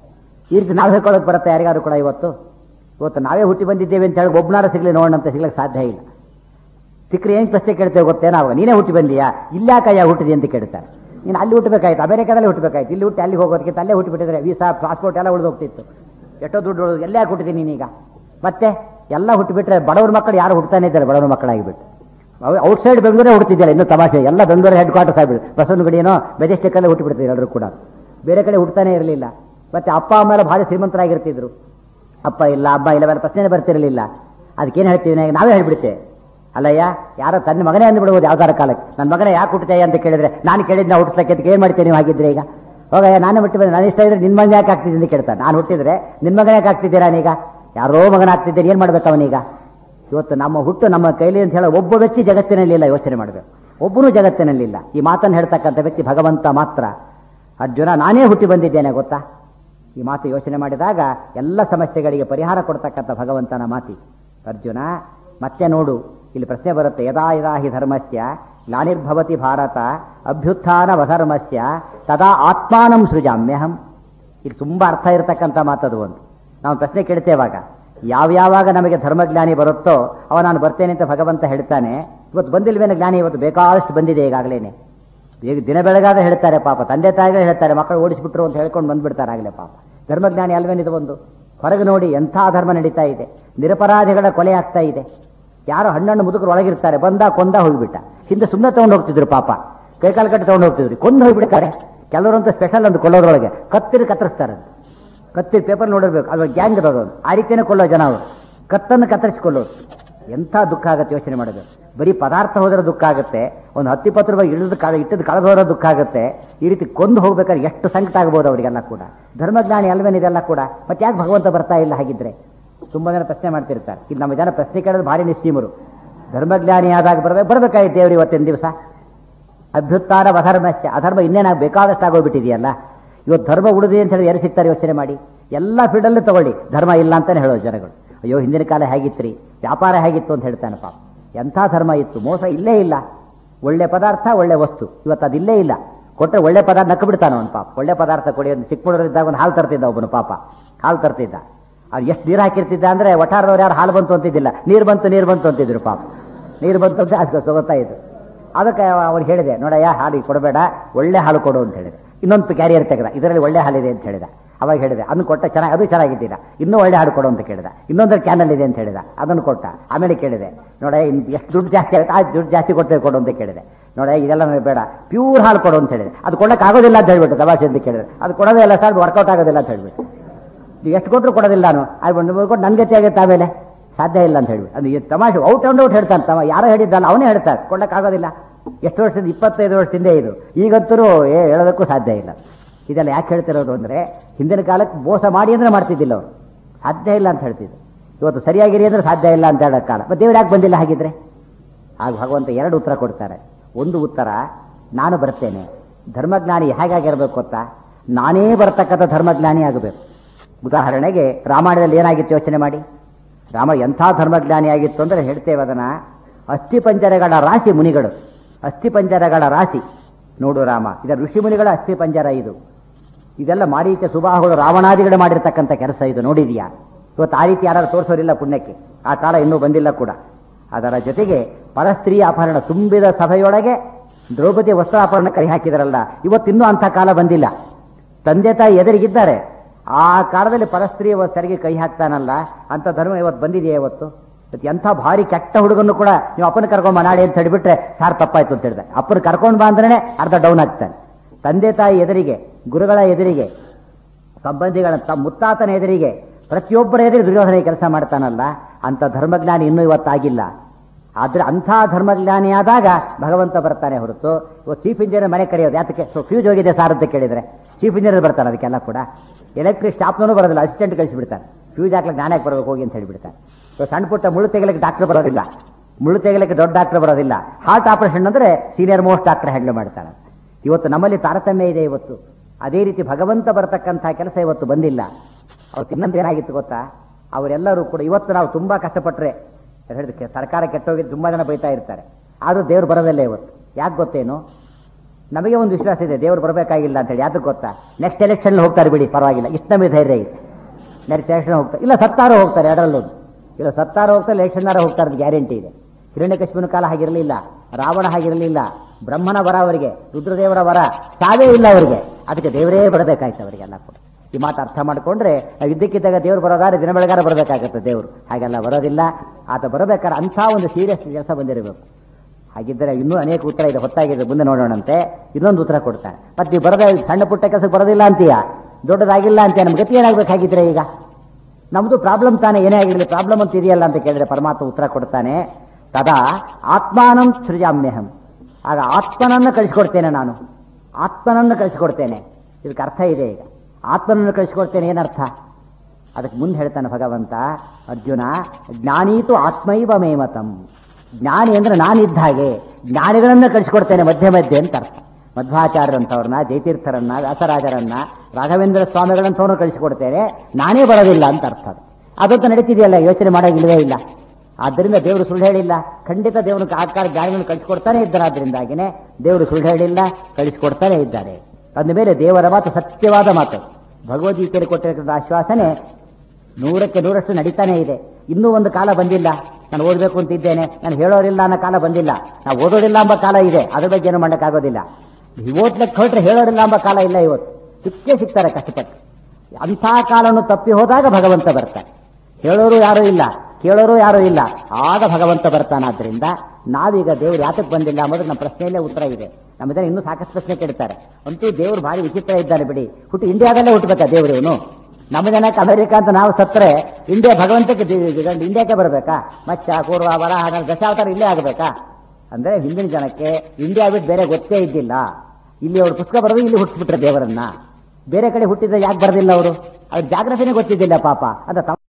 ಈ ರೀತಿ ನಾವು ಹೇಳ್ಕೊಳ್ಳೋಕೆ ಬರುತ್ತೆ ಯಾರಿಗಾರು ಕೂಡ? ಇವತ್ತು ಇವತ್ತು ನಾವೇ ಹುಟ್ಟಿ ಬಂದಿದ್ದೇವೆ ಅಂತ ಹೇಳಿ ಒಬ್ಬನಾರ ಸಿಗಲಿ ನೋಡೋಣ ಅಂತ ಸಿಗ್ಲಿಕ್ಕೆ ಸಾಧ್ಯ ಇಲ್ಲ. ಸಿಕ್ಕರೆ ಏನು ಪ್ರಶ್ನೆ ಕೇಳ್ತೇವೆ ಗೊತ್ತೇನೋ? ಅವಾಗ ನೀನೇ ಹುಟ್ಟಿ ಬಂದೀಯಾ, ಇಲ್ಲಾಕಯ್ಯ ಹುಟ್ಟಿದೆ ಅಂತ ಕೇಳ್ತಾರೆ. ನೀನು ಅಲ್ಲಿ ಹುಟ್ಟಬೇಕಾಯ್ತು, ಅಮೆರಿಕಾದಲ್ಲಿ ಹುಟ್ಟಬೇಕಾಯ್ತು, ಇಲ್ಲಿ ಹುಟ್ಟಿ ಅಲ್ಲಿ ಹೋಗೋದಕ್ಕೆ ಅಲ್ಲೇ ಹುಟ್ಟಿಬಿಟ್ಟಿದ್ರೆ ವೀಸಾ ಪಾಸ್ಪೋರ್ಟ್ ಎಲ್ಲ ಉಳಿದು ಹೋಗ್ತಿತ್ತು. ಎಷ್ಟೋ ದುಡ್ಡು ಉಳಿದು ಎಲ್ಲೇ ಹುಟ್ಟಿದ್ದೀನಿ ನೀನೀಗ. ಮತ್ತೆ ಎಲ್ಲ ಹುಟ್ಟಿಬಿಟ್ರೆ ಬಡವ್ರ ಮಕ್ಕಳು ಯಾರು ಹುಡ್ತಾನೆ ಇದ್ದಾರೆ, ಬಡವ್ರ ಮಕ್ಕಳಾಗಿಬಿಟ್ಟು. ಔಟ್ಸೈಡ್ ಬೆಂಗಳೂರೇ ಹುಡ್ತಿದ್ದಾರೆ. ಇನ್ನೂ ತಮಾಷೆ, ಎಲ್ಲ ಬೆಂಗಳೂರು ಹೆಡ್ ಕ್ವಾರ್ಟರ್ಸ್ ಆಗಿಬಿಟ್ಟು ಬಸವನಗುಡಿಯೇನೋ ಮೆಜೆಸ್ಟಿಕ್ಕಲ್ಲೇ ಹುಟ್ಟಿಬಿಡ್ತಿದ್ರು ಎಲ್ಲರೂ ಕೂಡ. ಬೇರೆ ಕಡೆ ಹುಡ್ತಾನೆ ಇರಲಿಲ್ಲ. ಮತ್ತೆ ಅಪ್ಪ ಅಮ್ಮೆಲ್ಲ ಭಾರಿ ಶ್ರೀಮಂತರಾಗಿರ್ತಿದ್ರು. ಅಪ್ಪ ಇಲ್ಲ, ಅಮ್ಮ ಇಲ್ಲ, ಬೇರೆ ಪ್ರಶ್ನೆ ಬರ್ತಿರಲಿಲ್ಲ. ಅದಕ್ಕೇನು ಹೇಳ್ತೀವಿ ನಾವೇ ಹೇಳ್ಬಿಡ್ತೇವೆ. ಅಲ್ಲಯ್ಯ, ಯಾರೋ ತನ್ನ ಮಗನೇ ಅಂದ್ಬಿಡ್ಬೋದು ಯಾವ್ದಾರ ಕಾಲಕ್ಕೆ. ನನ್ನ ಮಗನೇ ಯಾಕೆ ಹುಟ್ಟುತ್ತೆ ಅಂತ ಕೇಳಿದ್ರೆ, ನಾನು ಕೇಳಿದ್ನ ಹುಟ್ಟಿಸ್ಲಕ್ಕೆ ಅಂತ ಏನು ಮಾಡ್ತೇನೆ ನೀವು ಹಾಗಿದ್ರೆ? ಈಗ ಹೋಗಯ್ಯ, ನಾನೇ ಹುಟ್ಟಿ ಬಂದೆ, ನಾನು ಇಷ್ಟ ಇದ್ರೆ ನಿನ್ನ ಮಗನೇ ಯಾಕೆ ಆಗ್ತಿದ್ದೀನಿ ಅಂತ ಕೇಳ್ತಾನೆ. ನಾನು ಹುಟ್ಟಿದ್ರೆ ನಿನ್ನ ಮಗನೇ ಯಾಕೆ ಆಗ್ತಿದ್ದೀರಾ ನೀಗ? ಯಾರೋ ಮಗನ ಆಗ್ತಿದ್ದೀರಿ, ಏನು ಮಾಡ್ಬೇಕು ಅವನೀಗ? ಇವತ್ತು ನಮ್ಮ ಹುಟ್ಟು ನಮ್ಮ ಕೈಲಿ ಅಂತ ಹೇಳೋ ಒಬ್ಬ ವ್ಯಕ್ತಿ ಜಗತ್ತಿನಲ್ಲಿಲ್ಲ, ಯೋಚನೆ ಮಾಡಬೇಕು. ಒಬ್ಬನೂ ಜಗತ್ತಿನಲ್ಲಿಲ್ಲ. ಈ ಮಾತನ್ನು ಹೇಳ್ತಕ್ಕಂಥ ವ್ಯಕ್ತಿ ಭಗವಂತ ಮಾತ್ರ. ಅರ್ಜುನ, ನಾನೇ ಹುಟ್ಟಿ ಬಂದಿದ್ದೇನೆ ಗೊತ್ತಾ? ಈ ಮಾತು ಯೋಚನೆ ಮಾಡಿದಾಗ ಎಲ್ಲ ಸಮಸ್ಯೆಗಳಿಗೆ ಪರಿಹಾರ ಕೊಡ್ತಕ್ಕಂಥ ಭಗವಂತನ ಮಾತಿ. ಅರ್ಜುನ, ಮತ್ತೆ ನೋಡು, ಇಲ್ಲಿ ಪ್ರಶ್ನೆ ಬರುತ್ತೆ. ಯದಾ ಯದಾ ಹಿ ಧರ್ಮಸ್ಯ ಗ್ಲಾನಿರ್ಭವತಿ ಭಾರತ ಅಭ್ಯುತ್ಥಾನವಧರ್ಮಸ್ಯ ತದಾ ಆತ್ಮಾನಂ ಸೃಜಾಮ್ಯಹಂ. ಇಲ್ಲಿ ತುಂಬಾ ಅರ್ಥ ಇರತಕ್ಕಂಥ ಮಾತದು. ಒಂದು ನಾವು ಪ್ರಶ್ನೆ ಕೇಳ್ತೇವಾಗ ಯಾವ್ಯಾವಾಗ ನಮಗೆ ಧರ್ಮಜ್ಞಾನಿ ಬರುತ್ತೋ ಅವ ನಾನು ಬರ್ತೇನೆ ಅಂತ ಭಗವಂತ ಹೇಳ್ತಾನೆ. ಇವತ್ತು ಬಂದಿಲ್ವೇನೆ ಜ್ಞಾನಿ? ಇವತ್ತು ಬೇಕಾದಷ್ಟು ಬಂದಿದೆ ಈಗಾಗಲೇನೆ. ಈಗ ದಿನ ಬೆಳಗಾದ ಹೇಳ್ತಾರೆ ಪಾಪ, ತಂದೆ ತಾಯಿಗಳು ಹೇಳ್ತಾರೆ ಮಕ್ಕಳು ಓಡಿಸ್ಬಿಟ್ರು ಅಂತ ಹೇಳ್ಕೊಂಡು ಬಂದ್ಬಿಡ್ತಾರೆ ಆಗಲೇ ಪಾಪ. ಧರ್ಮಜ್ಞಾನಿ ಅಲ್ವೇನಿದು? ಒಂದು ಹೊರಗೆ ನೋಡಿ ಎಂಥ ಧರ್ಮ ನಡೀತಾ ಇದೆ. ನಿರಪರಾಧಿಗಳ ಕೊಲೆ ಆಗ್ತಾ ಇದೆ. ಯಾರೋ ಹಣ್ಣಣ್ಣು ಮುದುಕರು ಒಳಗಿರ್ತಾರೆ, ಬಂದ ಕೊಂದ ಹೋಗ್ಬಿಟ್ಟ. ಹಿಂದೆ ಸುಮ್ಮನೆ ತಗೊಂಡು ಹೋಗ್ತಿದ್ರು ಪಾಪ, ಕೈಕಾಲು ಕಟ್ಟಿ ತಗೊಂಡು ಹೋಗ್ತಿದ್ರು, ಕೊಂದು ಹೋಗ್ಬಿಡ್ತಾರೆ. ಕೆಲವರಂತೂ ಸ್ಪೆಷಲ್ ಒಂದು ಕೊಲ್ಲೋದ್ರೊಳಗೆ ಕತ್ತಿರಿ ಕತ್ತರಿಸ್ತಾರೆ. ಕತ್ತಿರಿ ಪೇಪರ್ ನೋಡಿರ್ಬೇಕು, ಅದು ಗ್ಯಾಂಗ್ ಇರೋದು. ಆ ರೀತಿಯೇ ಕೊಲ್ಲೋ ಜನ ಅವರು, ಕತ್ತನ್ನು ಕತ್ತರಿಸಿಕೊಳ್ಳೋದು. ಎಂಥ ದುಃಖ ಆಗುತ್ತೆ ಯೋಚನೆ ಮಾಡೋದು. ಬರೀ ಪದಾರ್ಥ ಹೋದ್ರೆ ದುಃಖ ಆಗುತ್ತೆ, ಒಂದು ಹತ್ತು ಇಪ್ಪತ್ತು ರೂಪಾಯಿ ಇಳಿದು ಕಾಲ ಇಟ್ಟದ್ದು ಕಳೆದು ಹೋರೋ ದುಃಖ ಆಗುತ್ತೆ. ಈ ರೀತಿ ಕೊಂದು ಹೋಗ್ಬೇಕಾದ್ರೆ ಎಷ್ಟು ಸಂಕಟ ಆಗ್ಬೋದು ಅವರಿಗೆಲ್ಲ ಕೂಡ. ಧರ್ಮಜ್ಞಾನಿ ಅಲ್ವೇನಿದೆಲ್ಲ ಕೂಡ. ಮತ್ತೆ ಯಾಕೆ ಭಗವಂತ ಬರ್ತಾ ಇಲ್ಲ ಹಾಗಿದ್ರೆ? ತುಂಬ ಜನ ಪ್ರಶ್ನೆ ಮಾಡ್ತಿರ್ತಾರೆ. ಇಲ್ಲಿ ನಮ್ಮ ಜನ ಪ್ರಶ್ನೆ ಕೇಳೋದು ಭಾರಿ ನಿಶ್ಚೀಮರು. ಧರ್ಮಜ್ಞಾನಿ ಆದಾಗ ಬರಬೇಕು ಬರಬೇಕಾಗಿತ್ತು ದೇವರು ಇವತ್ತಿನ ದಿವಸ. ಅಭ್ಯುತ್ಥಾನ ಅಧರ್ಮಸ್ಯ, ಅಧರ್ಮ ಇನ್ನೇನಾಗ ಬೇಕಾದಷ್ಟು ಆಗೋಗ್ಬಿಟ್ಟಿದೆಯಲ್ಲ. ಇವತ್ತು ಧರ್ಮ ಉಳಿದಿ ಅಂತ ಹೇಳಿ ಯಾರು ಸಿಗ್ತಾರೆ ಯೋಚನೆ ಮಾಡಿ. ಎಲ್ಲ ಫೀಲ್ಡಲ್ಲೂ ತಗೊಳ್ಳಿ, ಧರ್ಮ ಇಲ್ಲ ಅಂತಾನೆ ಹೇಳೋದು ಜನಗಳು. ಅಯ್ಯೋ ಹಿಂದಿನ ಕಾಲ ಹೇಗಿತ್ರಿ, ವ್ಯಾಪಾರ ಹೇಗಿತ್ತು ಅಂತ ಹೇಳ್ತಾನೆ ಪಾಪ. ಎಂಥ ಧರ್ಮ ಇತ್ತು, ಮೋಸ ಇಲ್ಲೇ ಇಲ್ಲ. ಒಳ್ಳೆ ಪದಾರ್ಥ ಒಳ್ಳೆ ವಸ್ತು, ಇವತ್ತು ಅದಿಲ್ಲೇ ಇಲ್ಲ. ಕೊಟ್ಟರೆ ಒಳ್ಳೆ ಪದಾರ್ಥ ನಕ್ಕು ಬಿಡ್ತಾನೆ ಅವನು ಪಾಪ. ಒಳ್ಳೆ ಪದಾರ್ಥ ಕೊಡಿ ಒಂದು ಚಿಕ್ಕ ಹುಡುಗರಿದ್ದಾಗ ಒಂದು ಹಾಲು ತರ್ತಿದ್ದ ಒಬ್ಬನು ಪಾಪ, ಹಾಲು ತರ್ತಿದ್ದ. ಅವ್ರು ಎಷ್ಟು ನೀರು ಹಾಕಿರ್ತಿದ್ದ ಅಂದರೆ ಒಟ್ಟಾರದವ್ರು ಯಾರು ಹಾಲು ಬಂತು ಅಂತಿದ್ದಿಲ್ಲ, ನೀರು ಬಂತು ನೀರು ಬಂತು ಅಂತಿದ್ರು ಪಾಪ. ನೀರು ಬಂತು ಅಂತ ಅಷ್ಟು ಗೊತ್ತಾ ಇದ್ರು. ಅದಕ್ಕೆ ಅವ್ರು ಹೇಳಿದೆ, ನೋಡಯ್ಯ ಹಾಲು ಕೊಡಬೇಡ, ಒಳ್ಳೆ ಹಾಲು ಕೊಡು ಅಂತ ಹೇಳಿದೆ. ಇನ್ನೊಂದು ಕ್ಯಾರಿಯರ್ ತೆಗೆದ, ಇದರಲ್ಲಿ ಒಳ್ಳೆ ಹಾಲಿದೆ ಅಂತ ಹೇಳಿದ. ಅವಾಗ ಹೇಳಿದೆ, ಅದನ್ನು ಕೊಟ್ಟ ಚೆನ್ನಾಗಿ, ಅದು ಚೆನ್ನಾಗಿದ್ದಿಲ್ಲ, ಇನ್ನೂ ಒಳ್ಳೆ ಹಾಡು ಕೊಡು ಅಂತ ಕೇಳಿದ. ಇನ್ನೊಂದು ಕ್ಯಾನಲ್ ಇದೆ ಅಂತ ಹೇಳಿದ, ಅದನ್ನು ಕೊಟ್ಟ. ಆಮೇಲೆ ಕೇಳಿದೆ, ನೋಡ ಎಷ್ಟು ದುಡ್ಡು ಜಾಸ್ತಿ ಆಗುತ್ತೆ, ಆ ದುಡ್ಡು ಜಾಸ್ತಿ ಕೊಡ್ತೇವೆ ಕೊಡು ಅಂತ ಕೇಳಿದೆ. ನೋಡ ಇದೆಲ್ಲ ನನಗೆ ಬೇಡ, ಪ್ಯೂರ್ ಹಾಲು ಕೊಡು ಅಂತ ಹೇಳಿದ್ರೆ ಅದು ಕೊಡಕ್ಕೆ ಆಗೋದಿಲ್ಲ ಅಂತ ಹೇಳ್ಬಿಟ್ಟು ತಮಾಷೆ ಅಂತ ಕೇಳಿದ್ರೆ ಅದು ಕೊಡೋದೇ ಇಲ್ಲ ಸರ್, ವರ್ಕೌಟ್ ಆಗೋದಿಲ್ಲ ಅಂತ ಹೇಳ್ಬಿಟ್ಟು. ನೀವು ಎಷ್ಟು ಕೊಟ್ಟರು ಕೊಡೋದಿಲ್ಲ ನಾನು ಅದು ಒಂದು ಕೊಟ್ಟು ನನ್ನ ಗತಿ ಆಗುತ್ತೆ ಆಮೇಲೆ ಸಾಧ್ಯ ಇಲ್ಲ ಅಂತ ಹೇಳ್ಬಿಟ್ಟು. ಅದು ತಮಾಷೆ ಔಟ್ ಅಂಡ್ ಔಟ್ ಹೇಳ್ತಾನೆ ತಮ್ಮ, ಯಾರೋ ಹೇಳಿದ್ದಲ್ಲ ಅವನೇ ಹೇಳ್ತಾರೆ ಕೊಡಕ್ಕೆ ಆಗೋದಿಲ್ಲ. ಎಷ್ಟು ವರ್ಷದಿಂದ ಇಪ್ಪತ್ತೈದು ವರ್ಷದಿಂದ ಇದು, ಈಗಂತೂ ಏ ಹೇಳೋದಕ್ಕೂ ಸಾಧ್ಯ ಇಲ್ಲ. ಇದೆಲ್ಲ ಯಾಕೆ ಹೇಳ್ತಿರೋದು ಅಂದರೆ ಹಿಂದಿನ ಕಾಲಕ್ಕೆ ಮೋಸ ಮಾಡಿ ಅಂದರೆ ಮಾಡ್ತಿದ್ದಿಲ್ಲ ಅವರು, ಸಾಧ್ಯ ಇಲ್ಲ ಅಂತ ಹೇಳ್ತಿದ್ರು. ಇವತ್ತು ಸರಿಯಾಗಿರಿ ಅಂದರೆ ಸಾಧ್ಯ ಇಲ್ಲ ಅಂತ ಹೇಳೋ ಕಾಲ. ಮತ್ತೆ ದೇವ್ರು ಯಾಕೆ ಬಂದಿಲ್ಲ ಹಾಗಿದ್ರೆ? ಆಗ ಭಗವಂತ ಎರಡು ಉತ್ತರ ಕೊಡ್ತಾರೆ. ಒಂದು ಉತ್ತರ, ನಾನು ಬರ್ತೇನೆ. ಧರ್ಮಜ್ಞಾನಿ ಹೇಗಾಗಿರ್ಬೇಕು ಗೊತ್ತಾ? ನಾನೇ ಬರ್ತಕ್ಕಂಥ ಧರ್ಮಜ್ಞಾನಿ ಆಗಬೇಕು. ಉದಾಹರಣೆಗೆ ರಾಮಾಯಣದಲ್ಲಿ ಏನಾಗಿತ್ತು ಯೋಚನೆ ಮಾಡಿ. ರಾಮ ಎಂಥ ಧರ್ಮಜ್ಞಾನಿ ಆಗಿತ್ತು ಅಂದರೆ ಹೇಳ್ತೇವೆ ಅದನ್ನು, ಅಸ್ಥಿಪಂಜರಗಳ ರಾಶಿ ಮುನಿಗಳು, ಅಸ್ಥಿಪಂಜರಗಳ ರಾಶಿ ನೋಡು ರಾಮ. ಇದರ ಋಷಿ ಮುನಿಗಳ ಅಸ್ಥಿಪಂಜರ ಇದು. ಇದೆಲ್ಲ ಮಾರೀಚ ಸುಬಾಹುಗಳು ರಾವಣಾದಿಗಳು ಮಾಡಿರ್ತಕ್ಕಂಥ ಕೆಲಸ ಇದು, ನೋಡಿದೆಯಾ? ಇವತ್ತು ಆ ರೀತಿ ಯಾರು ತೋರಿಸೋರಿಲ್ಲ ಪುಣ್ಯಕ್ಕೆ, ಆ ಕಾಲ ಇನ್ನೂ ಬಂದಿಲ್ಲ ಕೂಡ. ಅದರ ಜೊತೆಗೆ ಪರಸ್ತ್ರೀ ಅಪಹರಣ ತುಂಬಿದ ಸಭೆಯೊಳಗೆ ದ್ರೌಪದಿ ವಸ್ತ್ರಾಪಹರಣ ಕೈ ಹಾಕಿದರಲ್ಲ, ಇವತ್ತಿನ್ನೂ ಅಂಥ ಕಾಲ ಬಂದಿಲ್ಲ. ತಂದೆ ತಾಯಿ ಎದುರಿಗಿದ್ದಾರೆ, ಆ ಕಾಲದಲ್ಲಿ ಪರಸ್ತ್ರೀ ಸರಿಗೆ ಕೈ ಹಾಕ್ತಾನಲ್ಲ, ಅಂಥ ಧರ್ಮ ಇವತ್ತು ಬಂದಿದೆಯಾ? ಇವತ್ತು ಎಂಥ ಭಾರಿ ಕೆಟ್ಟ ಹುಡುಗನ್ನು ಕೂಡ ನೀವು ಅಪ್ಪನ ಕರ್ಕೊಂಡ್ ನಾಳೆ ಅಂತ ಹೇಳಿಬಿಟ್ರೆ ಸಾರ್ ತಪ್ಪಾಯ್ತು ಅಂತ ಹೇಳಿದೆ. ಅಪ್ಪನ ಕರ್ಕೊಂಡು ಬಾ ಅಂದ್ರೆ ಅರ್ಧ ಡೌನ್ ಆಗ್ತಾನೆ. ತಂದೆ ತಾಯಿ ಎದುರಿಗೆ, ಗುರುಗಳ ಎದುರಿಗೆ, ಸಂಬಂಧಿಗಳ ಮುತ್ತಾತನ ಎದುರಿಗೆ, ಪ್ರತಿಯೊಬ್ಬರ ಎದುರಿಗೆ ದುರ್ಯೋಧನೆ ಕೆಲಸ ಮಾಡ್ತಾನಲ್ಲ, ಅಂಥ ಧರ್ಮಜ್ಞಾನಿ ಇನ್ನೂ ಇವತ್ತಾಗಿಲ್ಲ. ಆದ್ರೆ ಅಂಥ ಧರ್ಮಜ್ಞಾನಿ ಆದಾಗ ಭಗವಂತ ಬರ್ತಾನೆ ಹೊರತು ಇವತ್ತು ಚೀಫ್ ಇಂಜಿನಿಯರ್ ಮನೆ ಕರೆಯೋದು ಯಾತಕ್ಕೆ? ಸೊ ಫ್ಯೂಸ್ ಹೋಗಿದೆ ಸಾರ್ ಅಂತ ಕೇಳಿದ್ರೆ ಚೀಫ್ ಇಂಜಿನಿಯರ್ ಬರ್ತಾನೆ, ಅದಕ್ಕೆಲ್ಲ ಕೂಡ ಎಲೆಕ್ಟ್ರಿಕ್ ಸ್ಟಾಫ್ನೂ ಬರೋದಿಲ್ಲ, ಅಸಿಸ್ಟೆಂಟ್ ಕಳಿಸಿಬಿಡ್ತಾನೆ. ಫ್ಯೂಸ್ ಹಾಕ್ಲಿಕ್ಕೆ ನಾನೇ ಬರಬೇಕು ಹೋಗಿ ಅಂತ ಹೇಳಿಬಿಡ್ತಾನೆ. ಸೊ ಸಣ್ಣ ಪುಟ್ಟ ಮುಳ್ಳು ತೆಗಲಿಕ್ಕೆ ಡಾಕ್ಟರ್ ಬರೋದಿಲ್ಲ, ಮುಳ್ಳು ತೆಗಲಿಕ್ಕೆ ದೊಡ್ಡ ಡಾಕ್ಟರ್ ಬರೋದಿಲ್ಲ. ಹಾರ್ಟ್ ಆಪರೇಷನ್ ಅಂದ್ರೆ ಸೀನಿಯರ್ ಮೋಸ್ಟ್ ಡಾಕ್ಟರ್ ಹ್ಯಾಂಡಲ್ ಮಾಡ್ತಾನೆ. ಇವತ್ತು ನಮ್ಮಲ್ಲಿ ತಾರತಮ್ಯ ಇದೆ ಇವತ್ತು. ಅದೇ ರೀತಿ ಭಗವಂತ ಬರತಕ್ಕಂಥ ಕೆಲಸ ಇವತ್ತು ಬಂದಿಲ್ಲ. ಅವತ್ತು ಇನ್ನೊಂದು ಏನಾಗಿತ್ತು ಗೊತ್ತಾ? ಅವರೆಲ್ಲರೂ ಕೂಡ ಇವತ್ತು ನಾವು ತುಂಬಾ ಕಷ್ಟಪಟ್ಟರೆ ಹೇಳಿದಕ್ಕೆ ಸರ್ಕಾರ ಕೆಟ್ಟೋಗಿ ತುಂಬಾ ಜನ ಬೈತಾ ಇರ್ತಾರೆ, ಆದರೂ ದೇವ್ರು ಬರೋದಲ್ಲ ಇವತ್ತು. ಯಾಕೆ ಗೊತ್ತೇನು? ನಮಗೆ ಒಂದು ವಿಶ್ವಾಸ ಇದೆ ದೇವ್ರು ಬರಬೇಕಾಗಿಲ್ಲ ಅಂತ ಹೇಳಿ. ಯಾತಕ್ಕೆ ಗೊತ್ತಾ? ನೆಕ್ಸ್ಟ್ ಎಲೆಕ್ಷನ್ ಹೋಗ್ತಾರೆ ಬಿಡಿ, ಪರವಾಗಿಲ್ಲ, ಇಷ್ಟು ನಮಗೆ ಧೈರ್ಯ ಇದೆ. ನೆಕ್ಸ್ಟ್ ಎಲೆಕ್ಷನ್ ಹೋಗ್ತಾರೆ, ಇಲ್ಲ ಸತ್ತಾರು ಹೋಗ್ತಾರೆ, ಎರಡರಲ್ಲೂ ಇಲ್ಲ ಸತ್ತಾರು ಹೋಗ್ತಾರೆ, ಎಲೆಕ್ಷನ್ನಾರು ಹೋಗ್ತಾರೆ, ಗ್ಯಾರಂಟಿ ಇದೆ. ಹಿರಣ್ಯಕಶಿಪುನ ಕಾಲ ಹಾಗಿರಲಿಲ್ಲ, ರಾವಣ ಹಾಗಿರಲಿಲ್ಲ, ಬ್ರಹ್ಮನ ವರ ಅವರಿಗೆ, ರುದ್ರದೇವರ ವರ, ಸಾವೇ ಇಲ್ಲ ಅವರಿಗೆ. ಅದಕ್ಕೆ ದೇವರೇ ಬರಬೇಕಾಯ್ತು ಅವರಿಗೆಲ್ಲ ಕೂಡ. ಈ ಮಾತು ಅರ್ಥ ಮಾಡಿಕೊಂಡ್ರೆ ನಾವು ಇದ್ದಕ್ಕಿದ್ದಾಗ ದೇವ್ರು ಬರೋದಾದ್ರೆ ದಿನ ಬೆಳಗಾರ ಬರಬೇಕಾಗತ್ತೆ ದೇವರು. ಹಾಗೆಲ್ಲ ಬರೋದಿಲ್ಲ. ಆತ ಬರಬೇಕಾದ್ರೆ ಅಂಥ ಒಂದು ಸೀರಿಯಸ್ ಕೆಲಸ ಬಂದಿರಬೇಕು. ಹಾಗಿದ್ದರೆ ಇನ್ನೂ ಅನೇಕ ಉತ್ತರ ಇದೆ, ಹೊತ್ತಾಗಿದೆ, ಮುಂದೆ ನೋಡೋಣಂತೆ. ಇನ್ನೊಂದು ಉತ್ತರ ಕೊಡ್ತಾರೆ. ಮತ್ತೆ ನೀವು ಬರೋದ ಸಣ್ಣ ಪುಟ್ಟ ಕೆಲಸಕ್ಕೆ ಬರೋದಿಲ್ಲ ಅಂತೀಯ, ದೊಡ್ಡದಾಗಿಲ್ಲ ಅಂತೀಯ, ನಮ್ಮ ಗತಿ ಏನಾಗಬೇಕಾಗಿದ್ರೆ ಈಗ? ನಮ್ಮದು ಪ್ರಾಬ್ಲಮ್ ತಾನೇ, ಏನೇ ಆಗಿರಲಿ ಪ್ರಾಬ್ಲಮ್ ಅಂತ ಇದೆಯಲ್ಲ ಅಂತ ಕೇಳಿದ್ರೆ ಪರಮಾತ್ಮ ಉತ್ತರ ಕೊಡ್ತಾನೆ. ತದಾ ಆತ್ಮಾನಂ ಸೃಜಾಮ್ಯಹಂ, ಆಗ ಆತ್ಮನನ್ನು ಕಳಿಸ್ಕೊಡ್ತೇನೆ ನಾನು, ಆತ್ಮನನ್ನು ಕಳಿಸ್ಕೊಡ್ತೇನೆ. ಇದಕ್ಕೆ ಅರ್ಥ ಇದೆ. ಈಗ ಆತ್ಮನನ್ನು ಕಳಿಸ್ಕೊಡ್ತೇನೆ ಏನರ್ಥ? ಅದಕ್ಕೆ ಮುಂದೆ ಹೇಳ್ತಾನೆ ಭಗವಂತ, ಅರ್ಜುನ ಜ್ಞಾನೀತು ಆತ್ಮೈವ ಮೇಮತಂ. ಜ್ಞಾನಿ ಅಂದ್ರೆ ನಾನಿದ್ದ ಹಾಗೆ, ಜ್ಞಾನಿಗಳನ್ನ ಕಳಿಸ್ಕೊಡ್ತೇನೆ ಮಧ್ಯೆ ಮಧ್ಯೆ ಅಂತ ಅರ್ಥ. ಮಧ್ವಾಚಾರ್ಯರಂಥವ್ರನ್ನ, ಜಯತೀರ್ಥರನ್ನ, ವ್ಯಾಸರಾಜರನ್ನ, ರಾಘವೇಂದ್ರ ಸ್ವಾಮಿಗಳಂಥವ್ರನ್ನ ಕಳಿಸಿಕೊಡ್ತೇನೆ, ನಾನೇ ಬರೋದಿಲ್ಲ ಅಂತ ಅರ್ಥ. ಅದಂತೂ ನಡೀತಿದೆಯಲ್ಲ, ಯೋಚನೆ ಮಾಡೋಗಿಲ್ವೇ ಇಲ್ಲ. ಆದ್ದರಿಂದ ದೇವರು ಸುಳ್ಳು ಹೇಳಿಲ್ಲ, ಖಂಡಿತ ದೇವರು ಆಕಾರ ಜ್ಞಾನಿಗಳನ್ನು ಕಳಿಸ್ಕೊಡ್ತಾನೆ ಇದ್ದಾರೆ. ಆದ್ದರಿಂದಾಗಿನೇ ದೇವರು ಸುಳ್ಳು ಹೇಳಿಲ್ಲ, ಕಳಿಸ್ಕೊಡ್ತಾನೆ ಇದ್ದಾರೆ. ಅಂದ ಮೇಲೆ ದೇವರ ಮಾತು ಸತ್ಯವಾದ ಮಾತು. ಭಗವದ್ಗೀತೆಯಲ್ಲಿ ಕೊಟ್ಟಿರತಕ್ಕಂಥ ಆಶ್ವಾಸನೆ ನೂರಕ್ಕೆ ನೂರಷ್ಟು ನಡೀತಾನೆ ಇದೆ. ಇನ್ನೂ ಒಂದು ಕಾಲ ಬಂದಿಲ್ಲ, ನಾನು ಓದಬೇಕು ಅಂತಿದ್ದೇನೆ, ನಾನು ಹೇಳೋರಿಲ್ಲ ಅನ್ನೋ ಕಾಲ ಬಂದಿಲ್ಲ. ನಾವು ಓದೋದಿಲ್ಲ ಎಂಬ ಕಾಲ ಇದೆ, ಅದ್ರ ಬಗ್ಗೆ ಏನು ಮಾಡೋಕ್ಕಾಗೋದಿಲ್ಲ. ಓದ್ಲಿಕ್ಕೆ ಹೊರಟ್ರೆ ಹೇಳೋರಿಲ್ಲ ಎಂಬ ಕಾಲ ಇಲ್ಲ. ಇವತ್ತು ಸಿಕ್ಕೇ ಸಿಗ್ತಾರೆ ಕಷ್ಟಪಟ್ಟು. ಅಂಥ ಕಾಲವನ್ನು ತಪ್ಪಿ ಹೋದಾಗ ಭಗವಂತ ಬರ್ತಾನೆ. ಹೇಳೋರು ಯಾರೂ ಇಲ್ಲ, ಕೇಳೋರು ಯಾರೂ ಇಲ್ಲ, ಆಗ ಭಗವಂತ ಬರ್ತಾನಾದ್ರಿಂದ ನಾವೀಗ ದೇವರು ಯಾತಕ್ಕೆ ಬಂದಿಲ್ಲ ಅನ್ನೋದು ನಮ್ಮ ಪ್ರಶ್ನೆಯಲ್ಲೇ ಉತ್ತರ ಇದೆ. ನಮ್ಮ ಜನ ಇನ್ನೂ ಸಾಕಷ್ಟು ಪ್ರಶ್ನೆ ಕೇಳ್ತಾರೆ. ಅಂತೂ ದೇವರು ಭಾರಿ ವಿಚಿತ್ರ ಇದ್ದಾನೆ ಬಿಡಿ, ಹುಟ್ಟು ಇಂಡಿಯಾದಲ್ಲೇ ಹುಟ್ಟಬೇಕಾ ದೇವರು ಇವನು? ನಮ್ಮ ಜನಕ್ಕೆ ಅಮೆರಿಕ ಅಂತ ನಾವು ಸತ್ತರೆ ಇಂಡಿಯಾ ಭಗವಂತಕ್ಕೆ ಇಂಡಿಯಾಕ್ಕೆ ಬರಬೇಕಾ? ಮಚ್ಚ ಕೂರ್ವ ಬರ ದಶಾವತಾರ ಇಲ್ಲೇ ಆಗಬೇಕಾ? ಅಂದ್ರೆ ಹಿಂದಿನ ಜನಕ್ಕೆ ಇಂಡಿಯಾ ಬಿಟ್ಟು ಬೇರೆ ಗೊತ್ತೇ ಇದ್ದಿಲ್ಲ. ಇಲ್ಲಿ ಅವರು ಪುಸ್ತಕ ಬರೋದು ಇಲ್ಲಿ ಹುಟ್ಟಿಸ್ಬಿಟ್ರೆ ದೇವರನ್ನ. ಬೇರೆ ಕಡೆ ಹುಟ್ಟಿದ್ರೆ ಯಾಕೆ ಬರೋದಿಲ್ಲ ಅವರು? ಅವ್ರ ಜಾಗ್ರಫಿನೇ ಗೊತ್ತಿದ್ದಿಲ್ಲ ಪಾಪ ಅಂತ